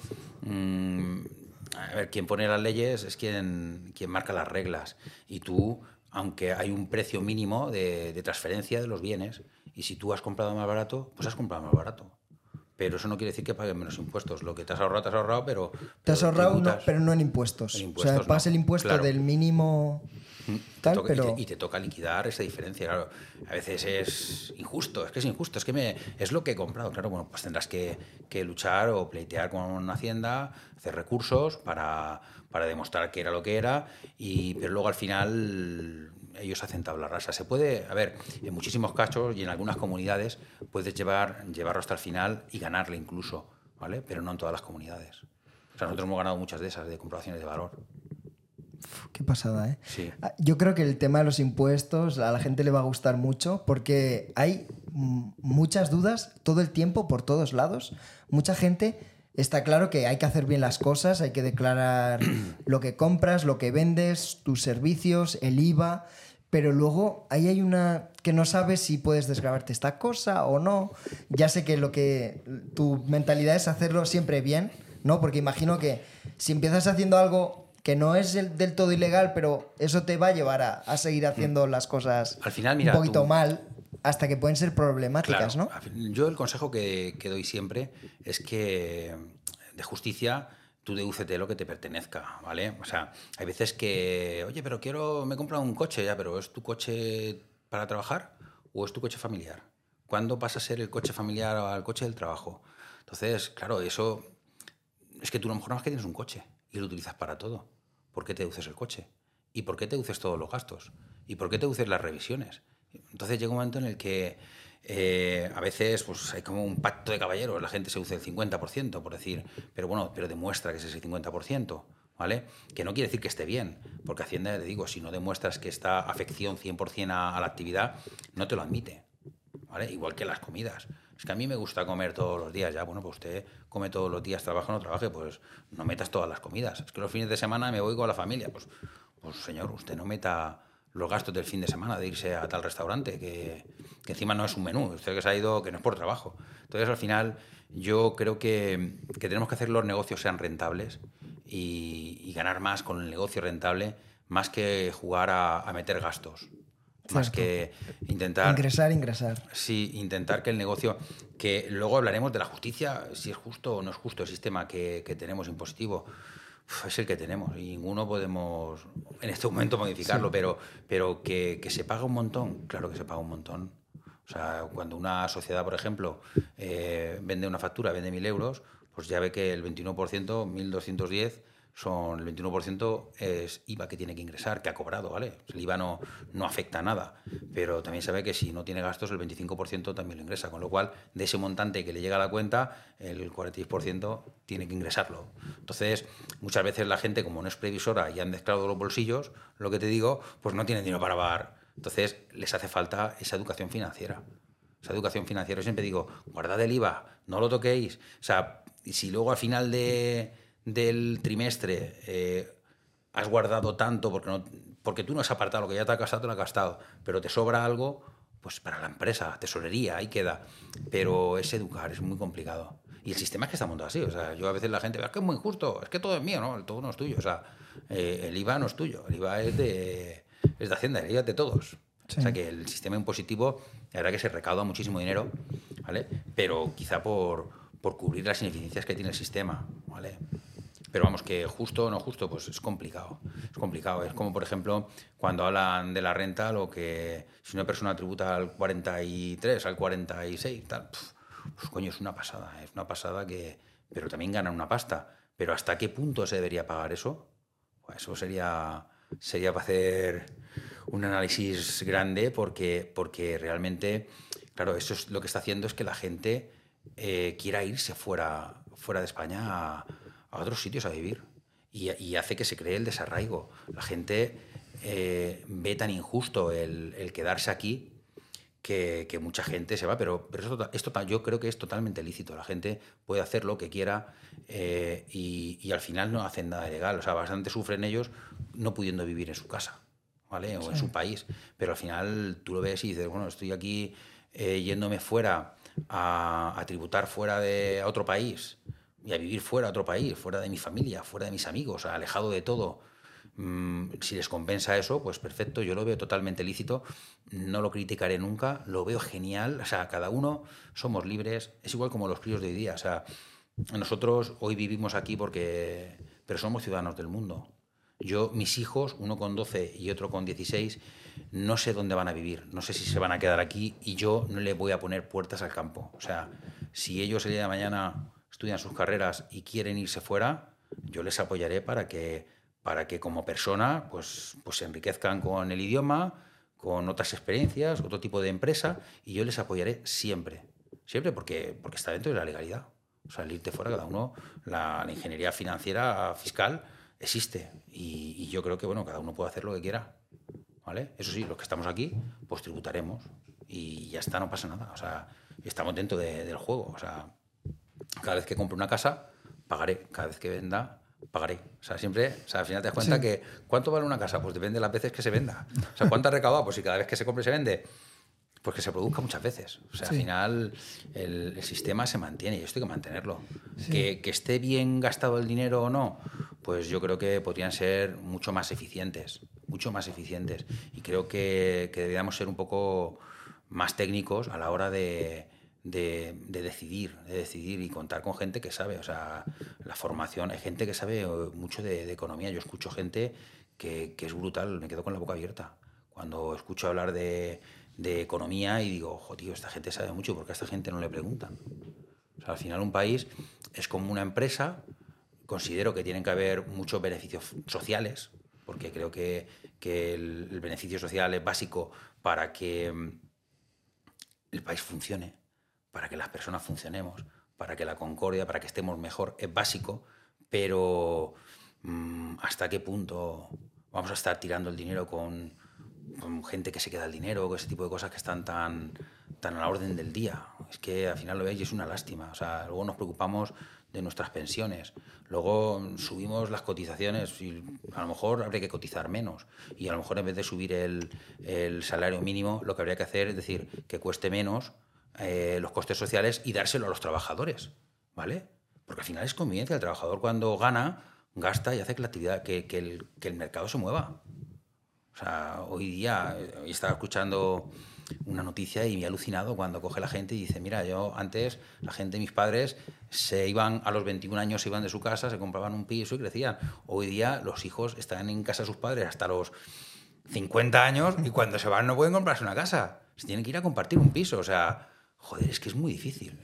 S1: a ver, quien pone las leyes es quien marca las reglas. Y tú, aunque hay un precio mínimo de transferencia de los bienes, y si tú has comprado más barato, pues has comprado más barato. Pero eso no quiere decir que paguen menos impuestos. Lo que te has ahorrado, pero...
S2: Te has ahorrado,
S1: tributas.
S2: pero no en impuestos.
S1: En
S2: O
S1: impuestos
S2: sea, pagas
S1: no,
S2: el impuesto
S1: claro.
S2: del mínimo tal, pero...
S1: Y te toca liquidar esa diferencia. Claro, a veces es injusto, es que es lo que he comprado. Claro, bueno, pues tendrás que luchar o pleitear con Hacienda, hacer recursos para demostrar que era lo que era, pero luego al final ellos hacen tabla rasa. Se puede, a ver, en muchísimos casos y en algunas comunidades puedes llevarlo hasta el final y ganarle incluso, ¿vale? Pero no en todas las comunidades. O sea, nosotros hemos ganado muchas de esas, de comprobaciones de valor.
S2: Qué pasada, ¿eh?
S1: Sí.
S2: Yo creo que el tema de los impuestos a la gente le va a gustar mucho porque hay muchas dudas todo el tiempo por todos lados. Mucha gente está claro que hay que hacer bien las cosas, hay que declarar lo que compras, lo que vendes, tus servicios, el IVA, pero luego ahí hay una que no sabes si puedes desgrabarte esta cosa o no. Ya sé que tu mentalidad es hacerlo siempre bien, ¿no? Porque imagino que si empiezas haciendo algo que no es del todo ilegal, pero eso te va a llevar a seguir haciendo las cosas
S1: al final, mira,
S2: un poquito mal, hasta que pueden ser problemáticas,
S1: claro,
S2: ¿no?
S1: Yo el consejo que doy siempre es que de justicia tú dedúcete lo que te pertenezca, ¿vale? O sea, hay veces que, oye, pero me he comprado un coche, ya, pero ¿es tu coche para trabajar o es tu coche familiar? ¿Cuándo pasa a ser el coche familiar al coche del trabajo? Entonces, claro, eso es que tú a lo mejor no es que tienes un coche y lo utilizas para todo. ¿Por qué te deduces el coche? ¿Y por qué te deduces todos los gastos? ¿Y por qué te deduces las revisiones? Entonces llega un momento en el que a veces pues, hay como un pacto de caballeros, la gente se deduce el 50%, por decir, pero bueno, pero demuestra que es ese 50%, ¿vale? Que no quiere decir que esté bien, porque Hacienda, te digo, si no demuestras que esta afección 100% a la actividad, no te lo admite, ¿vale? Igual que las comidas. Es que a mí me gusta comer todos los días, ya, bueno, pues usted come todos los días, trabaja o no trabaje, pues no metas todas las comidas. Es que los fines de semana me voy con la familia, pues señor, usted no meta los gastos del fin de semana de irse a tal restaurante, que encima no es un menú, usted que se ha ido, que no es por trabajo. Entonces, al final, yo creo que tenemos que hacer los negocios sean rentables y ganar más con el negocio rentable, más que jugar a meter gastos. Más que intentar...
S2: Ingresar.
S1: Sí, intentar que el negocio... Que luego hablaremos de la justicia, si es justo o no es justo el sistema que tenemos impositivo. Es el que tenemos y ninguno podemos en este momento modificarlo, sí. pero que se paga un montón, claro que se paga un montón. O sea, cuando una sociedad, por ejemplo, vende una factura, vende 1.000 euros, pues ya ve que el 21%, 1.210, el 21% es IVA que tiene que ingresar, que ha cobrado, ¿vale? El IVA no afecta a nada, pero también sabe que si no tiene gastos, el 25% también lo ingresa, con lo cual, de ese montante que le llega a la cuenta, el 46% tiene que ingresarlo. Entonces, muchas veces la gente, como no es previsora y han declarado los bolsillos, lo que te digo, pues no tienen dinero para pagar. Entonces, les hace falta esa educación financiera. Esa educación financiera. Yo siempre digo, guardad el IVA, no lo toquéis. O sea, y si luego al final del trimestre has guardado tanto porque tú no has apartado lo que ya te te lo has gastado, pero te sobra algo, pues para la empresa, tesorería, ahí queda. Pero es educar, es muy complicado. Y el sistema es que está montado así. O sea, yo a veces la gente ve, es que es muy injusto, es que todo es mío, ¿no? Todo no es tuyo. O sea, el IVA no es tuyo, el IVA es de Hacienda, el IVA es de todos. Sí. O sea, que el sistema impositivo, la verdad que se recauda muchísimo dinero, ¿vale? Pero quizá por cubrir las ineficiencias que tiene el sistema, ¿vale? Pero vamos, que justo o no justo, pues es complicado. Es complicado. Es como, por ejemplo, cuando hablan de la renta, lo que si una persona tributa al 43, al 46, tal, pues coño, es una pasada. Es una pasada que... Pero también ganan una pasta. Pero ¿hasta qué punto se debería pagar eso? Pues eso sería para hacer un análisis grande porque realmente, claro, eso es lo que está haciendo es que la gente quiera irse fuera de España a otros sitios a vivir y hace que se cree el desarraigo. La gente ve tan injusto el quedarse aquí que mucha gente se va, pero esto yo creo que es totalmente lícito. La gente puede hacer lo que quiera y al final no hacen nada ilegal. O sea, bastante sufren ellos no pudiendo vivir en su casa, ¿vale? O en su país. Pero al final tú lo ves y dices, bueno, estoy aquí yéndome fuera a tributar a otro país y a vivir fuera de otro país, fuera de mi familia, fuera de mis amigos, alejado de todo. Si les compensa eso, pues perfecto, yo lo veo totalmente lícito, no lo criticaré nunca, lo veo genial. O sea, cada uno somos libres, es igual como los críos de hoy día. O sea, nosotros hoy vivimos aquí pero somos ciudadanos del mundo. Mis hijos, uno con 12 y otro con 16, no sé dónde van a vivir, no sé si se van a quedar aquí y yo no les voy a poner puertas al campo. O sea, si ellos el día de mañana estudian sus carreras y quieren irse fuera, yo les apoyaré para que como persona pues se enriquezcan con el idioma, con otras experiencias, otro tipo de empresa, y yo les apoyaré siempre porque está dentro de la legalidad. O sea, el irte fuera, cada uno, la ingeniería financiera, fiscal, existe, y yo creo que bueno, cada uno puede hacer lo que quiera, ¿vale? Eso sí, los que estamos aquí, pues tributaremos y ya está, no pasa nada. O sea, estamos dentro del juego. O sea, cada vez que compre una casa, pagaré. Cada vez que venda, pagaré. O sea, siempre, o sea, al final te das cuenta que ¿cuánto vale una casa? Pues depende de las veces que se venda. O sea, ¿cuánto ha recaudado? Pues si cada vez que se compre se vende, pues que se produzca muchas veces. O sea, al final el sistema se mantiene y esto hay que mantenerlo. Sí. Que esté bien gastado el dinero o no, pues yo creo que podrían ser mucho más eficientes. Y creo que deberíamos ser un poco más técnicos a la hora de decidir y contar con gente que sabe. O sea, la formación, hay gente que sabe mucho de economía. Yo escucho gente que es brutal, me quedo con la boca abierta cuando escucho hablar de economía y digo, ojo, tío, esta gente sabe mucho, porque a esta gente no le preguntan. O sea, al final un país es como una empresa. Considero que tienen que haber muchos beneficios sociales, porque creo que el beneficio social es básico para que el país funcione, para que las personas funcionemos, para que la concordia, para que estemos mejor, es básico, pero ¿hasta qué punto vamos a estar tirando el dinero con gente que se queda el dinero, con ese tipo de cosas que están tan a la orden del día? Es que al final lo veis y es una lástima. O sea, luego nos preocupamos de nuestras pensiones, luego subimos las cotizaciones y a lo mejor habría que cotizar menos, y a lo mejor en vez de subir el salario mínimo, lo que habría que hacer es decir que cueste menos los costes sociales y dárselo a los trabajadores, ¿vale? Porque al final es conveniencia. El trabajador cuando gasta y hace que la actividad, que el mercado se mueva. O sea, hoy estaba escuchando una noticia y me he alucinado cuando coge la gente y dice, mira, yo antes, la gente, mis padres, se iban a los 21 años, se iban de su casa, se compraban un piso y crecían. Hoy día los hijos están en casa de sus padres hasta los 50 años y cuando se van no pueden comprarse una casa. Se tienen que ir a compartir un piso. O sea, joder, es que es muy difícil.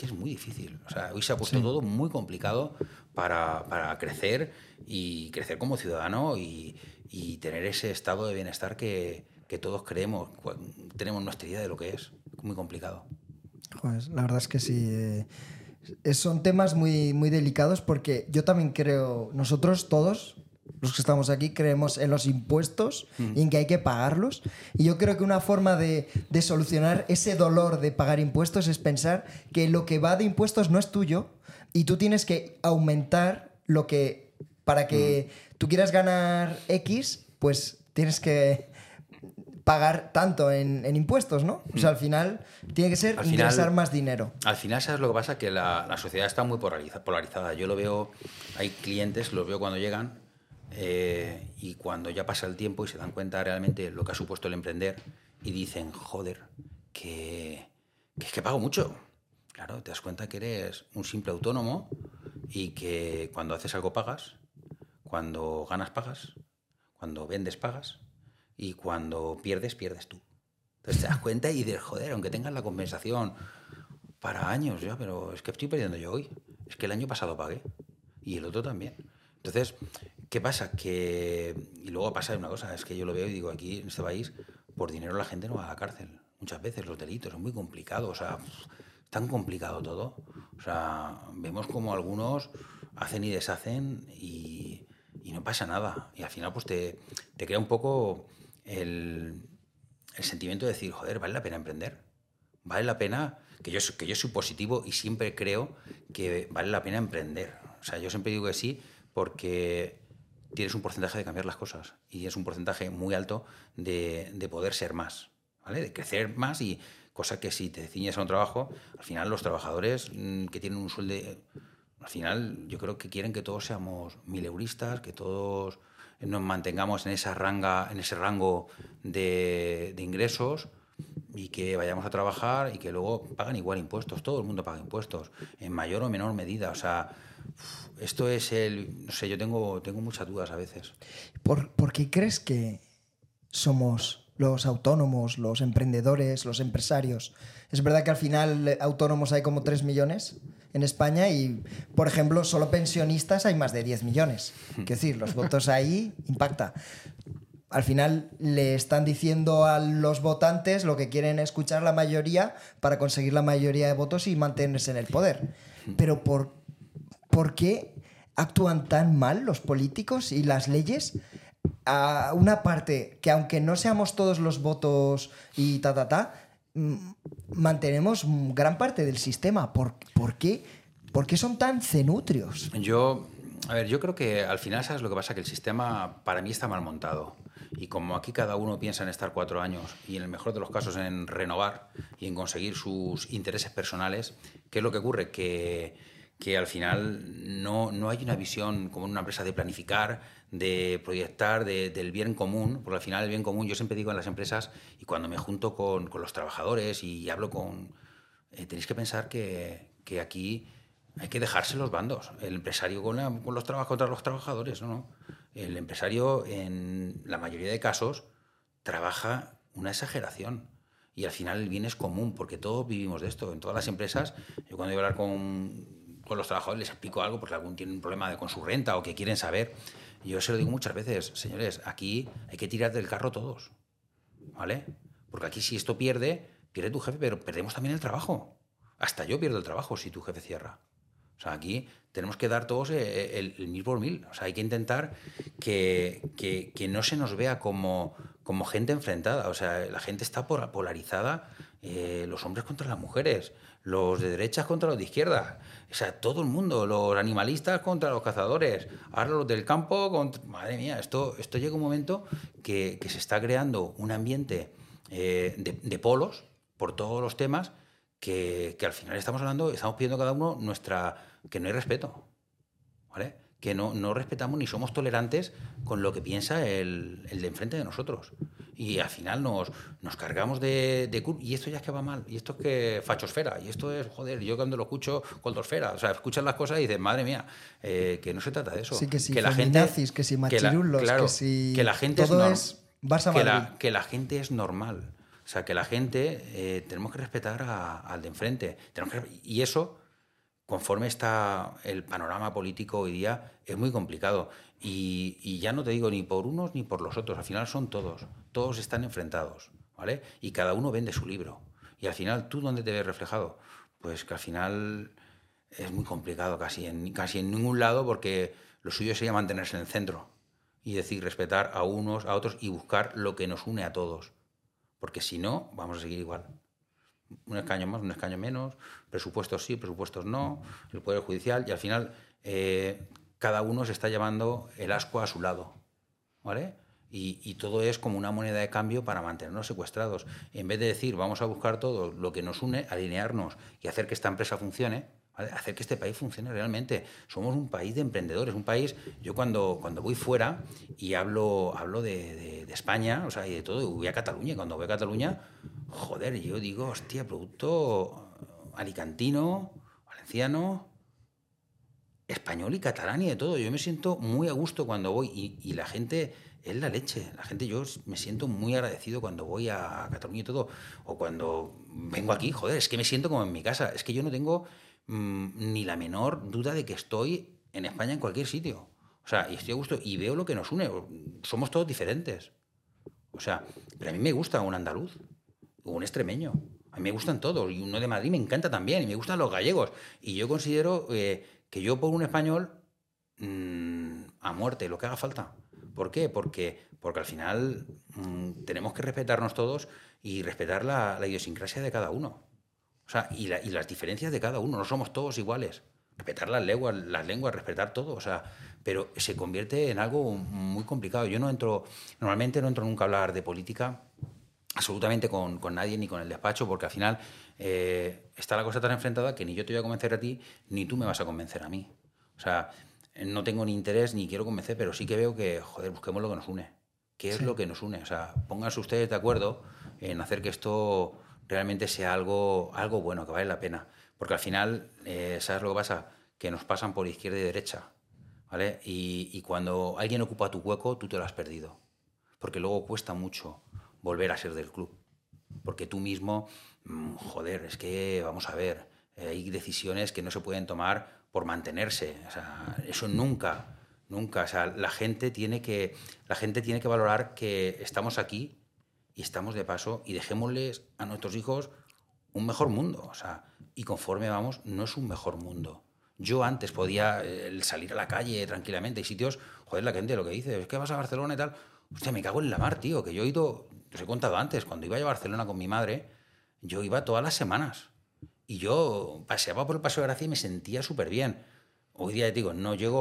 S1: O sea, hoy se ha puesto todo muy complicado para crecer y crecer como ciudadano y tener ese estado de bienestar que todos creemos, tenemos nuestra idea de lo que es. Muy complicado.
S2: Joder, la verdad es que sí. Son temas muy, muy delicados porque yo también creo, nosotros todos, los que estamos aquí, creemos en los impuestos y en que hay que pagarlos. Y yo creo que una forma de solucionar ese dolor de pagar impuestos es pensar que lo que va de impuestos no es tuyo y tú tienes que aumentar lo que... Para que tú quieras ganar X, pues tienes que pagar tanto en impuestos, ¿no? O sea, al final tiene que ser ingresar más dinero.
S1: Al final, ¿sabes lo que pasa? Que la sociedad está muy polarizada. Yo lo veo, hay clientes, los veo cuando llegan y cuando ya pasa el tiempo y se dan cuenta realmente lo que ha supuesto el emprender y dicen, joder, que es que pago mucho. Claro, te das cuenta que eres un simple autónomo y que cuando haces algo pagas, cuando ganas pagas, cuando vendes pagas y cuando pierdes, pierdes tú. Entonces te das cuenta y dices, joder, aunque tengas la compensación para años ya, pero es que estoy perdiendo yo hoy. Es que el año pasado pagué y el otro también. Entonces, ¿qué pasa? Y luego pasa una cosa, es que yo lo veo y digo, aquí en este país, por dinero la gente no va a la cárcel. Muchas veces los delitos, es muy complicado, o sea, es tan complicado todo. O sea, vemos como algunos hacen y deshacen y no pasa nada. Y al final pues te crea un poco el sentimiento de decir, joder, vale la pena emprender. Vale la pena, que yo soy positivo y siempre creo que vale la pena emprender. O sea, yo siempre digo que sí porque tienes un porcentaje de cambiar las cosas y es un porcentaje muy alto de poder ser más, ¿vale? De crecer más y cosa que si te ciñes a un trabajo, al final los trabajadores que tienen un sueldo, al final yo creo que quieren que todos seamos mileuristas, que todos nos mantengamos en ese rango de ingresos y que vayamos a trabajar y que luego pagan igual impuestos. Todo el mundo paga impuestos, en mayor o menor medida. O sea, esto es no sé, yo tengo muchas dudas a veces.
S2: ¿Por qué crees que somos los autónomos, los emprendedores, los empresarios? Es verdad que al final autónomos hay como 3 millones en España y, por ejemplo, solo pensionistas hay más de 10 millones. Es decir, los votos ahí impacta. Al final le están diciendo a los votantes lo que quieren escuchar la mayoría para conseguir la mayoría de votos y mantenerse en el poder. Pero ¿por qué actúan tan mal los políticos y las leyes? A una parte que aunque no seamos todos los votos y mantenemos gran parte del sistema. ¿Por qué son tan cenutrios?
S1: Yo creo que al final, ¿sabes lo que pasa? Que el sistema para mí está mal montado. Y como aquí cada uno piensa en estar 4 años y en el mejor de los casos en renovar y en conseguir sus intereses personales, ¿qué es lo que ocurre? Que al final no hay una visión como en una empresa de planificar, de proyectar, del bien común, porque al final el bien común, yo siempre digo en las empresas y cuando me junto con los trabajadores y hablo tenéis que pensar que aquí hay que dejarse los bandos, el empresario contra los trabajadores, no. El empresario en la mayoría de casos trabaja una exageración y al final el bien es común porque todos vivimos de esto. En todas las empresas, yo cuando voy a hablar con los trabajadores les explico algo porque algún tiene un problema con su renta o que quieren saber. Yo se lo digo muchas veces, señores, aquí hay que tirar del carro todos, ¿vale? Porque aquí si esto pierde tu jefe, pero perdemos también el trabajo. Hasta yo pierdo el trabajo si tu jefe cierra. O sea, aquí tenemos que dar todos el 1000 por 1000. O sea, hay que intentar que no se nos vea como gente enfrentada. O sea, la gente está polarizada, los hombres contra las mujeres, los de derechas contra los de izquierdas. O sea, todo el mundo, los animalistas contra los cazadores, ahora los del campo contra... Madre mía, esto llega un momento que se está creando un ambiente de polos por todos los temas que al final estamos pidiendo cada uno que no hay respeto, ¿vale? Que no respetamos ni somos tolerantes con lo que piensa el de enfrente de nosotros. Y al final nos cargamos y esto ya es que va mal, y esto es que fachosfera, y esto es, joder, yo cuando lo escucho, coldosfera, o sea, escuchas las cosas y dices, madre mía, que no se trata de eso.
S2: Sí, que si
S1: que la gente,
S2: que si machirulos,
S1: claro,
S2: que si
S1: que la gente
S2: todo es Barça Madrid.
S1: que la gente es normal. O sea, que la gente tenemos que respetar al de enfrente. Y eso, conforme está el panorama político hoy día, es muy complicado. Y ya no te digo ni por unos ni por los otros. Al final son todos. Todos están enfrentados, ¿vale? Y cada uno vende su libro. Y al final, ¿tú dónde te ves reflejado? Pues que al final es muy complicado casi en ningún lado porque lo suyo sería mantenerse en el centro y decir, respetar a unos, a otros y buscar lo que nos une a todos. Porque si no, vamos a seguir igual. Un escaño más, un escaño menos, presupuestos sí, presupuestos no, el Poder Judicial, y al final cada uno se está llevando el ascua a su lado, ¿vale? Y todo es como una moneda de cambio para mantenernos secuestrados. En vez de decir, vamos a buscar todo lo que nos une, alinearnos y hacer que esta empresa funcione, ¿vale? Hacer que este país funcione realmente. Somos un país de emprendedores, un país... Yo cuando voy fuera y hablo de España, o sea, y de todo, voy a Cataluña, y cuando voy a Cataluña, joder, yo digo, hostia, producto alicantino, valenciano, español y catalán y de todo. Yo me siento muy a gusto cuando voy y la gente es la leche. La gente, yo me siento muy agradecido cuando voy a Cataluña y todo. O cuando vengo aquí, joder, es que me siento como en mi casa. Es que yo no tengo ni la menor duda de que estoy en España en cualquier sitio. O sea, y estoy a gusto y veo lo que nos une. Somos todos diferentes. O sea, pero a mí me gusta un andaluz o un extremeño. A mí me gustan todos. Y uno de Madrid me encanta también. Y me gustan los gallegos. Y yo considero que yo por un español a muerte, lo que haga falta. ¿Por qué? Porque al final tenemos que respetarnos todos y respetar la idiosincrasia de cada uno. O sea, y las diferencias de cada uno. No somos todos iguales. Respetar las lenguas, respetar todo. O sea, pero se convierte en algo muy complicado. Yo normalmente no entro nunca a hablar de política absolutamente con nadie ni con el despacho, porque al final está la cosa tan enfrentada que ni yo te voy a convencer a ti, ni tú me vas a convencer a mí. O sea, no tengo ni interés ni quiero convencer, pero sí que veo que, joder, busquemos lo que nos une. ¿Qué es lo que nos une? O sea, pónganse ustedes de acuerdo en hacer que esto realmente sea algo bueno, que vale la pena. Porque al final, ¿sabes lo que pasa? Que nos pasan por izquierda y derecha, ¿vale? Y cuando alguien ocupa tu hueco, tú te lo has perdido. Porque luego cuesta mucho volver a ser del club. Porque tú mismo, joder, es que, vamos a ver, hay decisiones que no se pueden tomar por mantenerse. O sea, eso nunca. O sea, la gente tiene que valorar que estamos aquí y estamos de paso y dejémosles a nuestros hijos un mejor mundo. O sea, y conforme vamos, no es un mejor mundo. Yo antes podía salir a la calle tranquilamente. Hay sitios, joder, la gente lo que dice, es que vas a Barcelona y tal. Hostia, me cago en la mar, tío, que yo he ido, os he contado antes, cuando iba a Barcelona con mi madre, yo iba todas las semanas. Y yo paseaba por el Paseo de Gracia y me sentía súper bien. Hoy día, digo,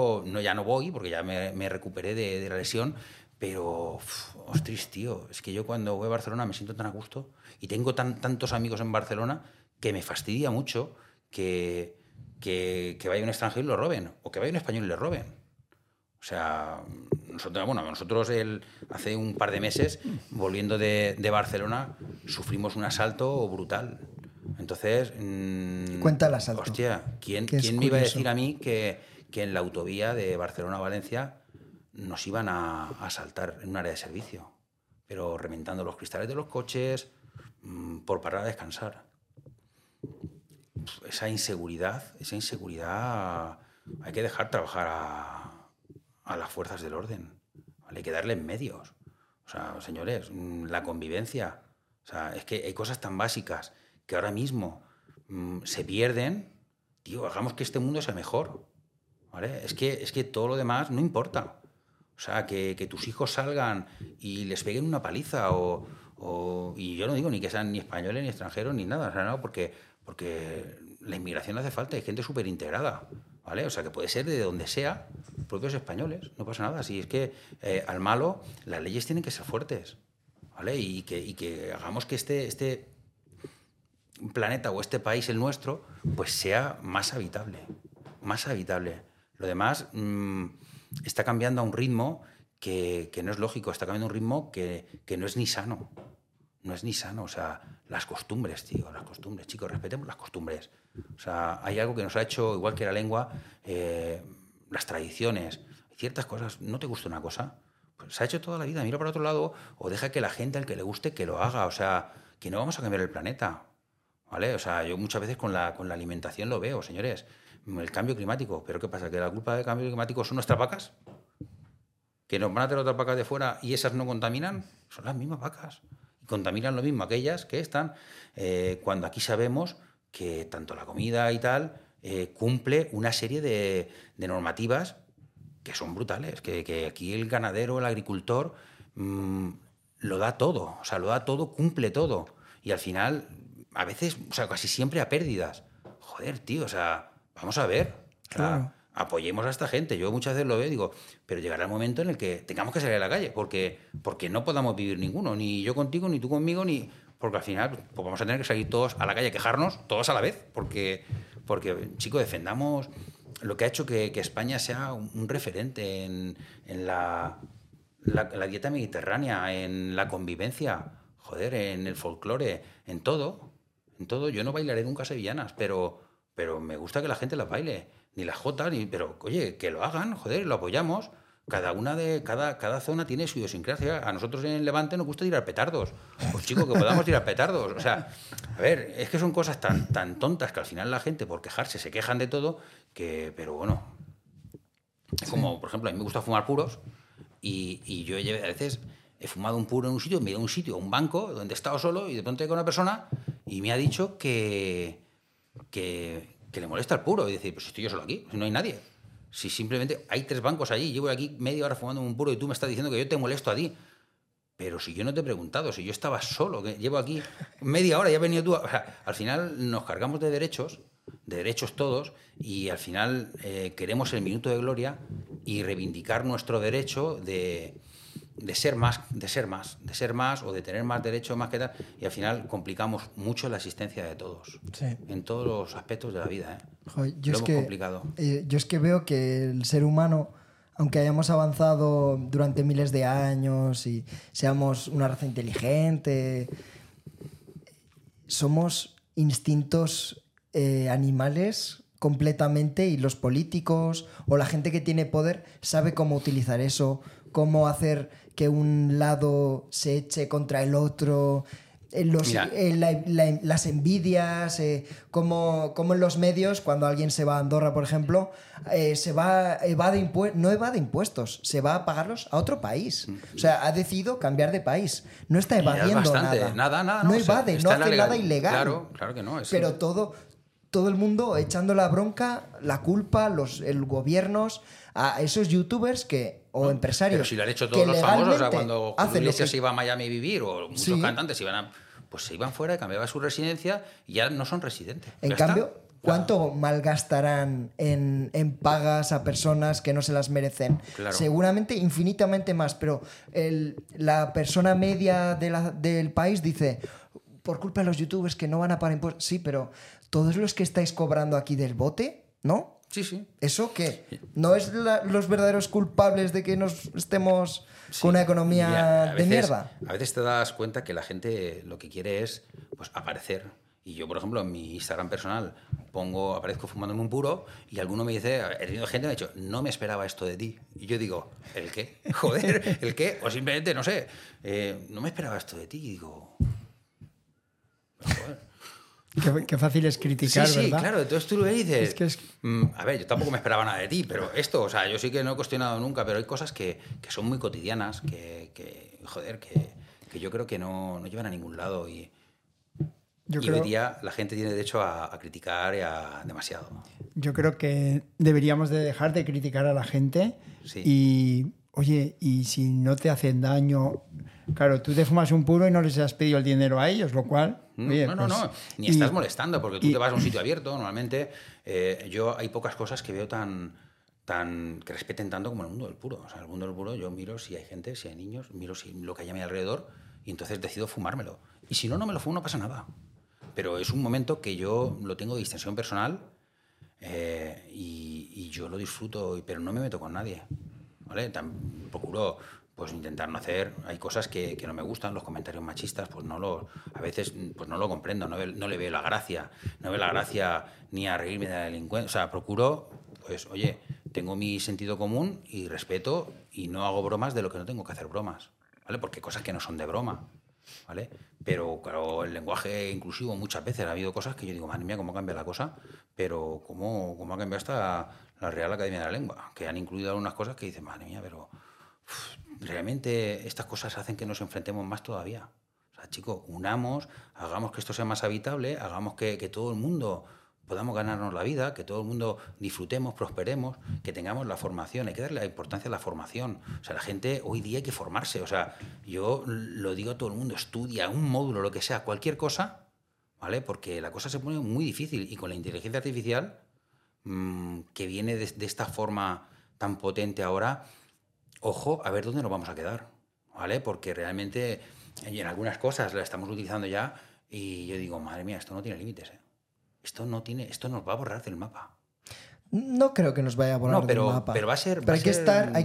S1: ya no voy, porque ya me recuperé de la lesión, pero, ostras, tío, es que yo cuando voy a Barcelona me siento tan a gusto y tengo tantos amigos en Barcelona que me fastidia mucho que vaya un extranjero y lo roben, o que vaya un español y le roben. O sea, nosotros hace un par de meses, volviendo de Barcelona, sufrimos un asalto brutal. Entonces,
S2: Cuenta el asalto.
S1: Hostia, ¿quién me iba a decir a mí que en la autovía de Barcelona a Valencia nos iban a asaltar en un área de servicio? Pero reventando los cristales de los coches, por parar a descansar. Esa inseguridad, hay que dejar trabajar a las fuerzas del orden, ¿vale? Hay que darles medios. O sea, señores, la convivencia. O sea, es que hay cosas tan básicas que ahora mismo se pierden. Tío, hagamos que este mundo sea mejor, ¿vale? Es que todo lo demás no importa. O sea, que tus hijos salgan y les peguen una paliza y yo no digo ni que sean ni españoles ni extranjeros ni nada, o sea, no, porque la inmigración no hace falta, hay gente súper integrada, ¿vale? O sea, que puede ser de donde sea, propios españoles, no pasa nada. Si es que al malo las leyes tienen que ser fuertes, ¿vale? Y que hagamos que este planeta o este país, el nuestro, pues sea más habitable. Lo demás está cambiando a un ritmo que no es lógico, está cambiando a un ritmo que no es ni sano. No es ni sano, o sea, las costumbres, chicos, respetemos las costumbres. O sea, hay algo que nos ha hecho, igual que la lengua, las tradiciones, ciertas cosas. ¿No te gusta una cosa? Pues se ha hecho toda la vida, mira para otro lado o deja que la gente al que le guste que lo haga. O sea, que no vamos a cambiar el planeta, ¿vale? O sea, yo muchas veces con la alimentación lo veo, señores, el cambio climático. ¿Pero qué pasa? ¿Que la culpa del cambio climático son nuestras vacas? ¿Que nos van a traer otras vacas de fuera y esas no contaminan? Son las mismas vacas. Contaminan lo mismo aquellas que están, cuando aquí sabemos que tanto la comida y tal cumple una serie de normativas que son brutales, que aquí el ganadero, el agricultor lo da todo, o sea, lo da todo, cumple todo, y al final, a veces, o sea, casi siempre a pérdidas. Joder, tío, o sea, vamos a ver. O sea,
S3: claro.
S1: apoyemos a esta gente. Yo muchas veces lo veo y digo, pero llegará el momento en el que tengamos que salir a la calle, porque no podamos vivir ninguno, ni yo contigo, ni tú conmigo, porque al final pues vamos a tener que salir todos a la calle a quejarnos, todos a la vez, porque chicos, defendamos lo que ha hecho que España sea un referente en la dieta mediterránea, en la convivencia, joder, en el folclore, en todo. Yo no bailaré nunca sevillanas, pero me gusta que la gente las baile, ni las jotas, pero oye, que lo hagan, joder, lo apoyamos. Cada zona tiene su idiosincrasia. A nosotros en Levante nos gusta tirar petardos. Pues chicos, que podamos tirar petardos. O sea, a ver, es que son cosas tan tontas que al final la gente, por quejarse, se quejan de todo, pero bueno. Es como, por ejemplo, a mí me gusta fumar puros y yo a veces he fumado un puro en un sitio, me he ido a un sitio, a un banco, donde he estado solo y de pronto hay con una persona y me ha dicho que le molesta el puro. Y decir, pues estoy yo solo aquí, no hay nadie. Si simplemente hay 3 bancos allí, llevo aquí media hora fumando un puro y tú me estás diciendo que yo te molesto a ti. Pero si yo no te he preguntado, si yo estaba solo, que llevo aquí media hora y has venido tú. O sea, al final nos cargamos de derechos todos, y al final queremos el minuto de gloria y reivindicar nuestro derecho de ser más o de tener más derechos, más que tal, y al final complicamos mucho la existencia de todos, en todos los aspectos de la vida.
S2: Joder,
S1: complicado.
S2: Yo es que veo que el ser humano, aunque hayamos avanzado durante miles de años y seamos una raza inteligente, somos instintos animales completamente, y los políticos o la gente que tiene poder sabe cómo utilizar eso, cómo hacer que un lado se eche contra el otro, las envidias, como en los medios, cuando alguien se va a Andorra, por ejemplo, no evade impuestos, se va a pagarlos a otro país. O sea, ha decidido cambiar de país. No está evadiendo nada. No evade, no hace nada ilegal.
S1: Claro que no.
S2: Pero todo el mundo echando la bronca, la culpa, los gobiernos, a esos youtubers o empresarios.
S1: Pero si lo han hecho todos los famosos, o sea, cuando Julio Iglesias
S2: se
S1: iba a Miami a vivir, o muchos cantantes se iban fuera, cambiaban su residencia y ya no son residentes.
S2: En cambio, ¿cuánto malgastarán en pagas a personas que no se las merecen?
S1: Claro.
S2: Seguramente infinitamente más, pero la persona media del país dice, por culpa de los youtubers que no van a pagar impuestos. Sí, pero todos los que estáis cobrando aquí del bote, ¿no?
S1: Sí.
S2: ¿Eso qué? ¿No es los verdaderos culpables de que nos estemos con una economía de mierda?
S1: A veces te das cuenta que la gente lo que quiere es pues aparecer. Y yo, por ejemplo, en mi Instagram personal aparezco fumándome un puro y alguno me dice, he tenido gente que me ha dicho, no me esperaba esto de ti. Y yo digo, ¿el qué? Joder, ¿el qué? O simplemente, no sé, no me esperaba esto de ti. Y digo, joder.
S3: Qué fácil es criticar,
S1: sí,
S3: ¿verdad?
S1: Claro. Entonces tú lo dices.
S3: Es
S1: a ver, yo tampoco me esperaba nada de ti, pero esto, o sea, yo sí que no he cuestionado nunca, pero hay cosas que son muy cotidianas, que yo creo que no llevan a ningún lado. Y hoy día la gente tiene derecho a criticar demasiado.
S3: Yo creo que deberíamos de dejar de criticar a la gente.
S1: Sí.
S3: Y, oye, y si no te hacen daño... Claro, tú te fumas un puro y no les has pedido el dinero a ellos, lo cual... Oye,
S1: no. Ni estás molestando, porque tú te vas a un sitio abierto, normalmente. Hay pocas cosas que veo que respeten tanto como el mundo del puro. O sea, el mundo del puro, yo miro si hay gente, si hay niños, miro lo que hay a mi alrededor y entonces decido fumármelo. Y si no me lo fumo, no pasa nada. Pero es un momento que yo lo tengo de distensión personal y yo lo disfruto, pero no me meto con nadie, ¿vale? Procuro pues intentar no hacer... Hay cosas que no me gustan, los comentarios machistas, pues a veces pues no lo comprendo, no le veo la gracia. No veo la gracia ni a reírme de la delincuencia. O sea, procuro, pues, oye, tengo mi sentido común y respeto y no hago bromas de lo que no tengo que hacer bromas, ¿vale? Porque hay cosas que no son de broma, ¿vale? Pero, claro, el lenguaje inclusivo muchas veces ha habido cosas que yo digo, madre mía, cómo cambia la cosa, pero cómo ha cambiado hasta la Real Academia de la Lengua, que han incluido algunas cosas que dicen, madre mía, pero... realmente estas cosas hacen que nos enfrentemos más todavía. O sea, chicos, unamos, hagamos que esto sea más habitable, hagamos que todo el mundo podamos ganarnos la vida, que todo el mundo disfrutemos, prosperemos, que tengamos la formación. Hay que darle la importancia a la formación. O sea, la gente hoy día hay que formarse. O sea, yo lo digo a todo el mundo, estudia un módulo, lo que sea, cualquier cosa, ¿vale? Porque la cosa se pone muy difícil y con la inteligencia artificial que viene de esta forma tan potente ahora, ojo, a ver dónde nos vamos a quedar, ¿vale? Porque realmente en algunas cosas la estamos utilizando ya y yo digo, madre mía, esto no tiene límites, ¿eh? Esto nos va a borrar del mapa.
S2: No creo que nos vaya a borrar del mapa.
S1: Pero va a ser...
S2: Pero hay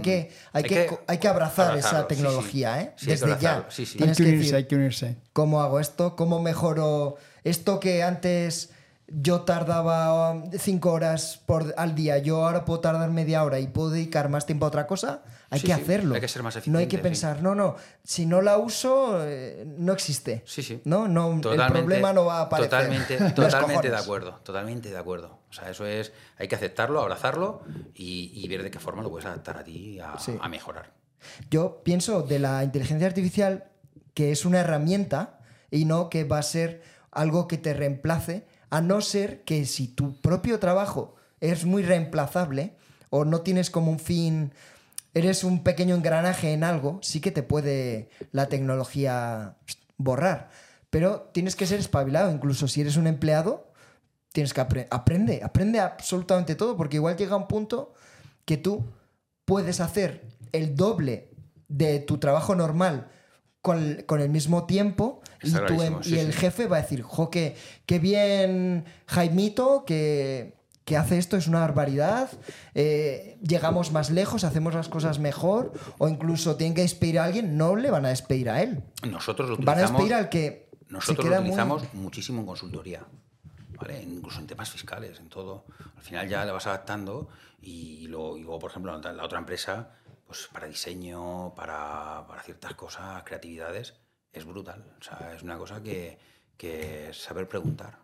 S2: que abrazar esa tecnología, ¿eh?
S1: Sí,
S2: desde ya.
S1: Sí, sí.
S2: Tienes que decir,
S3: hay que unirse.
S2: ¿cómo hago esto? ¿Cómo mejoro esto que antes yo tardaba 5 horas al día? Yo ahora puedo tardar media hora y puedo dedicar más tiempo a otra cosa. Hay que hacerlo.
S1: Hay que ser más eficiente.
S2: No hay que pensar, no, si no la uso, no existe.
S1: Sí.
S2: No, el problema no va a aparecer.
S1: Totalmente de acuerdo, totalmente de acuerdo. O sea, eso es, hay que aceptarlo, abrazarlo y ver de qué forma lo puedes adaptar a ti a mejorar.
S2: Yo pienso de la inteligencia artificial que es una herramienta y no que va a ser algo que te reemplace, a no ser que si tu propio trabajo es muy reemplazable o no tienes como un fin, eres un pequeño engranaje en algo, sí que te puede la tecnología borrar. Pero tienes que ser espabilado, incluso si eres un empleado, tienes que aprende absolutamente todo, porque igual llega un punto que tú puedes hacer el doble de tu trabajo normal con el mismo tiempo y el jefe va a decir, jo, qué bien Jaimito, que hace esto, es una barbaridad, llegamos más lejos, hacemos las cosas mejor, o incluso tienen que despedir a alguien, no le van a despedir a él.
S1: Nosotros lo
S2: van a despedir al que
S1: nosotros lo utilizamos muchísimo en consultoría, ¿vale? Incluso en temas fiscales, en todo. Al final ya le vas adaptando y luego, por ejemplo, la otra empresa, pues para diseño, para ciertas cosas, creatividades, es brutal. O sea, es una cosa que saber preguntar,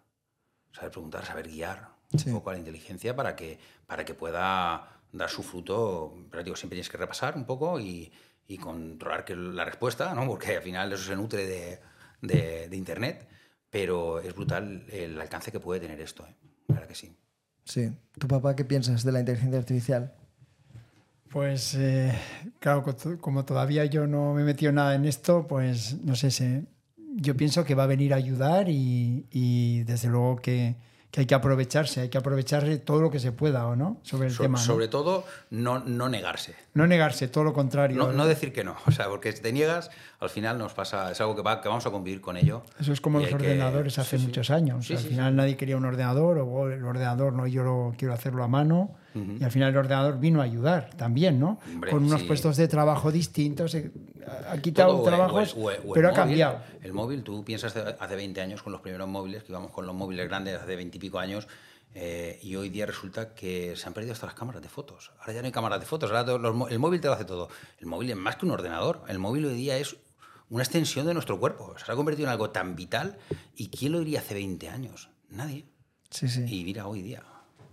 S1: saber guiar un poco a la inteligencia para que pueda dar su fruto. Pero digo, siempre tienes que repasar un poco y controlar la respuesta, ¿no? Porque al final eso se nutre de Internet, pero es brutal el alcance que puede tener esto, ¿eh? La verdad que sí.
S2: Sí. ¿Tu papá qué piensas de la inteligencia artificial?
S3: Pues claro, como todavía yo no me he metido nada en esto, pues no sé, yo pienso que va a venir a ayudar y desde luego que hay que aprovecharse todo lo que se pueda, ¿o no? Sobre el tema, ¿no?
S1: Sobre todo, no negarse.
S3: No negarse, todo lo contrario.
S1: No decir que no. O sea, porque si te niegas, al final nos pasa, es algo que vamos a convivir con ello.
S3: Eso es como los ordenadores hace muchos años. Al final nadie quería un ordenador, o el ordenador, no, yo quiero hacerlo a mano. Y al final el ordenador vino a ayudar también, ¿no? Hombre, con unos puestos de trabajo distintos, ha quitado trabajos, pero ha cambiado.
S1: El móvil, tú piensas hace 20 años con los primeros móviles, que íbamos con los móviles grandes hace 20 y pico años, y hoy día resulta que se han perdido hasta las cámaras de fotos. Ahora ya no hay cámaras de fotos, ahora el móvil te lo hace todo. El móvil es más que un ordenador, el móvil hoy día es una extensión de nuestro cuerpo. Se ha convertido en algo tan vital, y ¿quién lo diría hace 20 años? Nadie.
S2: Sí.
S1: Y mira hoy día.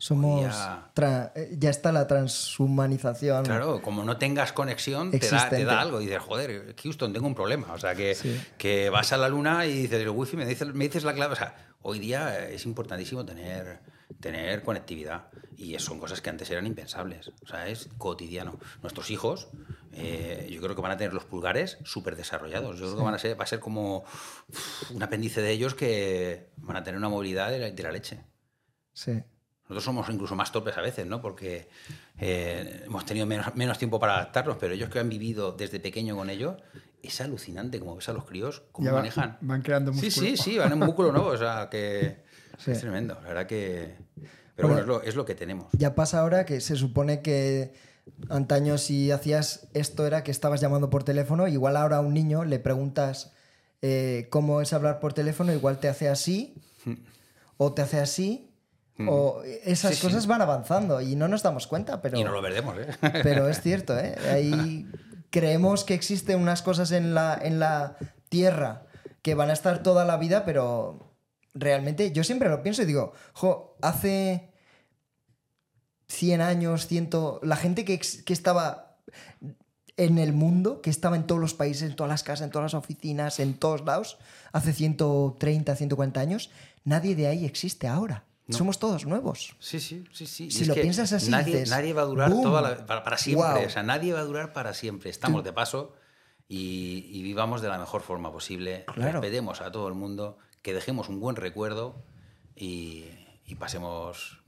S2: Ya está la transhumanización.
S1: Claro, como no tengas conexión, te da algo. Y dices, joder, Houston, tengo un problema. O sea, que vas a la luna y dices, el wifi, me dices la clave. O sea, hoy día es importantísimo tener conectividad. Y son cosas que antes eran impensables. O sea, es cotidiano. Nuestros hijos, yo creo que van a tener los pulgares súper desarrollados. Yo creo que va a ser como un apéndice de ellos, que van a tener una movilidad de la leche.
S2: Sí.
S1: Nosotros somos incluso más torpes a veces, ¿no? Porque hemos tenido menos tiempo para adaptarnos, pero ellos que han vivido desde pequeño con ello, es alucinante como ves a los críos, cómo manejan.
S3: Van creando músculo.
S1: Sí, van en músculo nuevo, o sea, que es tremendo, la verdad que... Pero bueno, es lo que tenemos.
S2: Ya pasa ahora que se supone que antaño si hacías esto era que estabas llamando por teléfono, igual ahora a un niño le preguntas cómo es hablar por teléfono, igual te hace así o te hace así. O esas cosas van avanzando y no nos damos cuenta, pero...
S1: Y no lo veremos, ¿eh?
S2: Pero es cierto, ¿eh? Ahí creemos que existen unas cosas en la Tierra que van a estar toda la vida, pero realmente yo siempre lo pienso y digo, hace 100 años, la gente que estaba en el mundo, que estaba en todos los países, en todas las casas, en todas las oficinas, en todos lados, hace 130, 140 años, nadie de ahí existe ahora. No. Somos todos nuevos.
S1: Sí.
S2: Si lo piensas así,
S1: nadie va a durar para siempre.
S2: Wow.
S1: O sea, nadie va a durar para siempre. Estamos de paso y vivamos de la mejor forma posible.
S2: Claro.
S1: Respetemos a todo el mundo, que dejemos un buen recuerdo y pasemos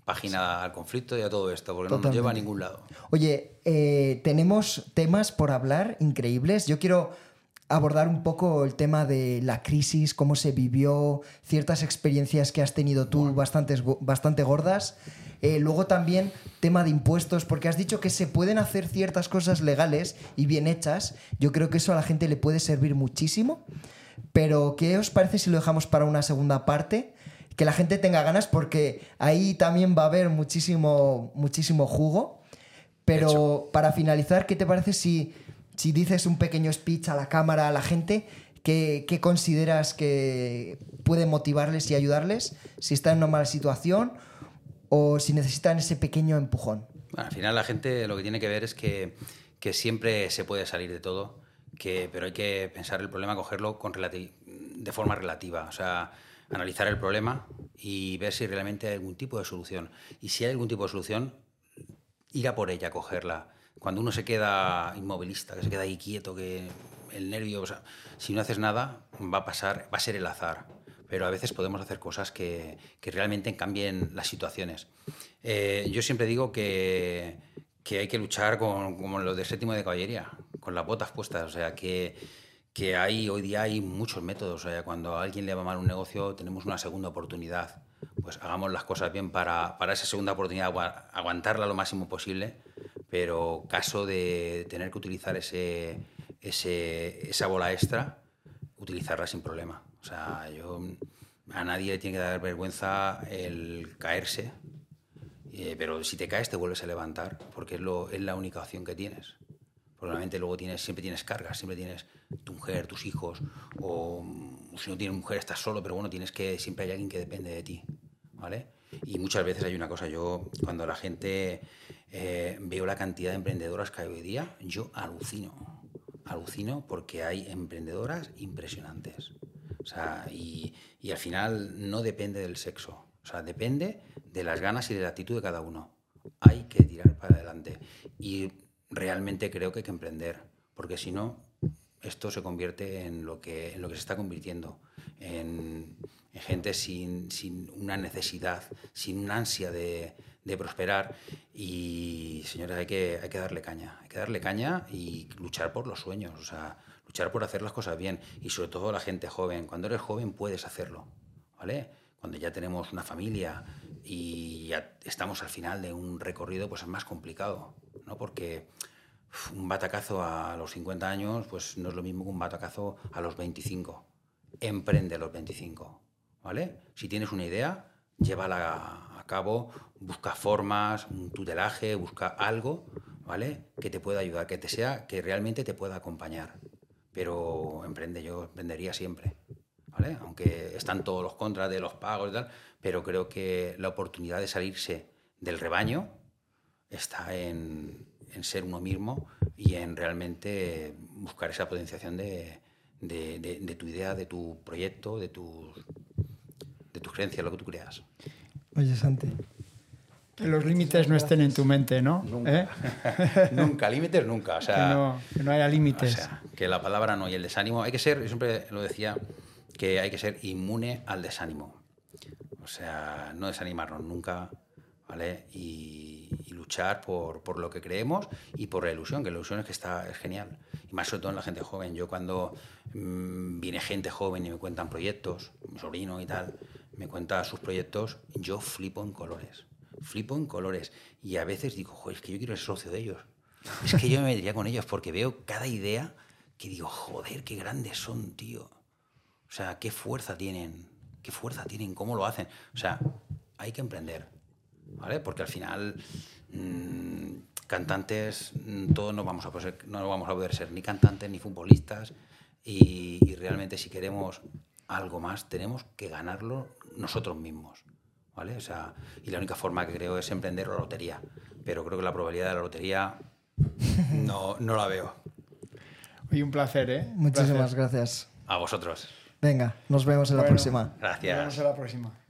S1: página al conflicto y a todo esto, porque no nos lleva a ningún lado.
S2: Oye, tenemos temas por hablar increíbles. Yo quiero abordar un poco el tema de la crisis, cómo se vivió, ciertas experiencias que has tenido tú bastante gordas. Luego también tema de impuestos, porque has dicho que se pueden hacer ciertas cosas legales y bien hechas. Yo creo que eso a la gente le puede servir muchísimo. Pero ¿qué os parece si lo dejamos para una segunda parte? Que la gente tenga ganas, porque ahí también va a haber muchísimo jugo. Pero para finalizar, ¿qué te parece si dices un pequeño speech a la cámara, a la gente, qué consideras que puede motivarles y ayudarles si están en una mala situación o si necesitan ese pequeño empujón?
S1: Bueno, al final la gente lo que tiene que ver es que siempre se puede salir de todo, pero hay que pensar el problema, cogerlo de forma relativa. O sea, analizar el problema y ver si realmente hay algún tipo de solución. Y si hay algún tipo de solución, ir a por ella, cogerla. Cuando uno se queda inmovilista, que se queda ahí quieto, que el nervio, o sea, si no haces nada, va a ser el azar. Pero a veces podemos hacer cosas que realmente cambien las situaciones. Yo siempre digo que hay que luchar como los del séptimo de caballería, con las botas puestas. O sea, que hoy día hay muchos métodos. O sea, cuando a alguien le va mal un negocio, tenemos una segunda oportunidad. Pues hagamos las cosas bien para esa segunda oportunidad, aguantarla lo máximo posible, pero caso de tener que utilizar esa bola extra, utilizarla sin problema. O sea, a nadie le tiene que dar vergüenza el caerse, pero si te caes te vuelves a levantar, porque es la única opción que tienes. Probablemente luego siempre tienes cargas, siempre tienes tu mujer, tus hijos, o si no tienes mujer estás solo, pero bueno, siempre hay alguien que depende de ti, ¿vale? Y muchas veces hay una cosa, yo cuando la gente veo la cantidad de emprendedoras que hay hoy día, yo alucino porque hay emprendedoras impresionantes. O sea, y al final no depende del sexo, o sea, depende de las ganas y de la actitud de cada uno. Hay que tirar para adelante y realmente creo que hay que emprender, porque si no, esto se convierte en lo que se está convirtiendo, en gente sin una necesidad, sin una ansia de prosperar. Y, señores, hay que darle caña y luchar por los sueños, o sea, luchar por hacer las cosas bien, y sobre todo la gente joven. Cuando eres joven puedes hacerlo, ¿vale? Cuando ya tenemos una familia y ya estamos al final de un recorrido, pues es más complicado, ¿no? Porque un batacazo a los 50 años pues no es lo mismo que un batacazo a los 25. Emprende a los 25, ¿vale? Si tienes una idea, llévala a cabo, busca formas, un tutelaje, busca algo, ¿vale? Que te pueda ayudar, que realmente te pueda acompañar. Pero yo emprendería siempre, ¿vale? Aunque están todos los contras de los pagos y tal, pero creo que la oportunidad de salirse del rebaño está en ser uno mismo y en realmente buscar esa potenciación de tu idea, de tu proyecto, de tus creencias, lo que tú creas.
S2: Oye, Santi,
S3: que los límites no estén en tu mente, ¿no?
S1: Nunca. Nunca, límites nunca. O sea,
S3: que no haya límites.
S1: O sea, que la palabra no y el desánimo. Hay que ser, yo siempre lo decía, que hay que ser inmune al desánimo. O sea, no desanimarnos nunca, ¿vale? Y luchar por lo que creemos y por la ilusión, que la ilusión es genial. Y más sobre todo en la gente joven. Yo cuando viene gente joven y me cuentan proyectos, mi sobrino y tal, me cuenta sus proyectos, yo flipo en colores. Y a veces digo, joder, es que yo quiero ser socio de ellos. Es que yo me metería con ellos porque veo cada idea que digo, joder, qué grandes son, tío. O sea, qué fuerza tienen, cómo lo hacen. O sea, hay que emprender, ¿vale? Porque al final, cantantes, todos no vamos a poder ser ni cantantes ni futbolistas. Y realmente si queremos algo más, tenemos que ganarlo nosotros mismos, ¿vale? O sea, y la única forma que creo es emprender la lotería. Pero creo que la probabilidad de la lotería no la veo.
S3: Oye, un placer, ¿eh?
S2: Muchísimas gracias.
S1: A vosotros.
S2: Venga, nos vemos en la próxima.
S1: Gracias.
S3: Nos vemos en la próxima.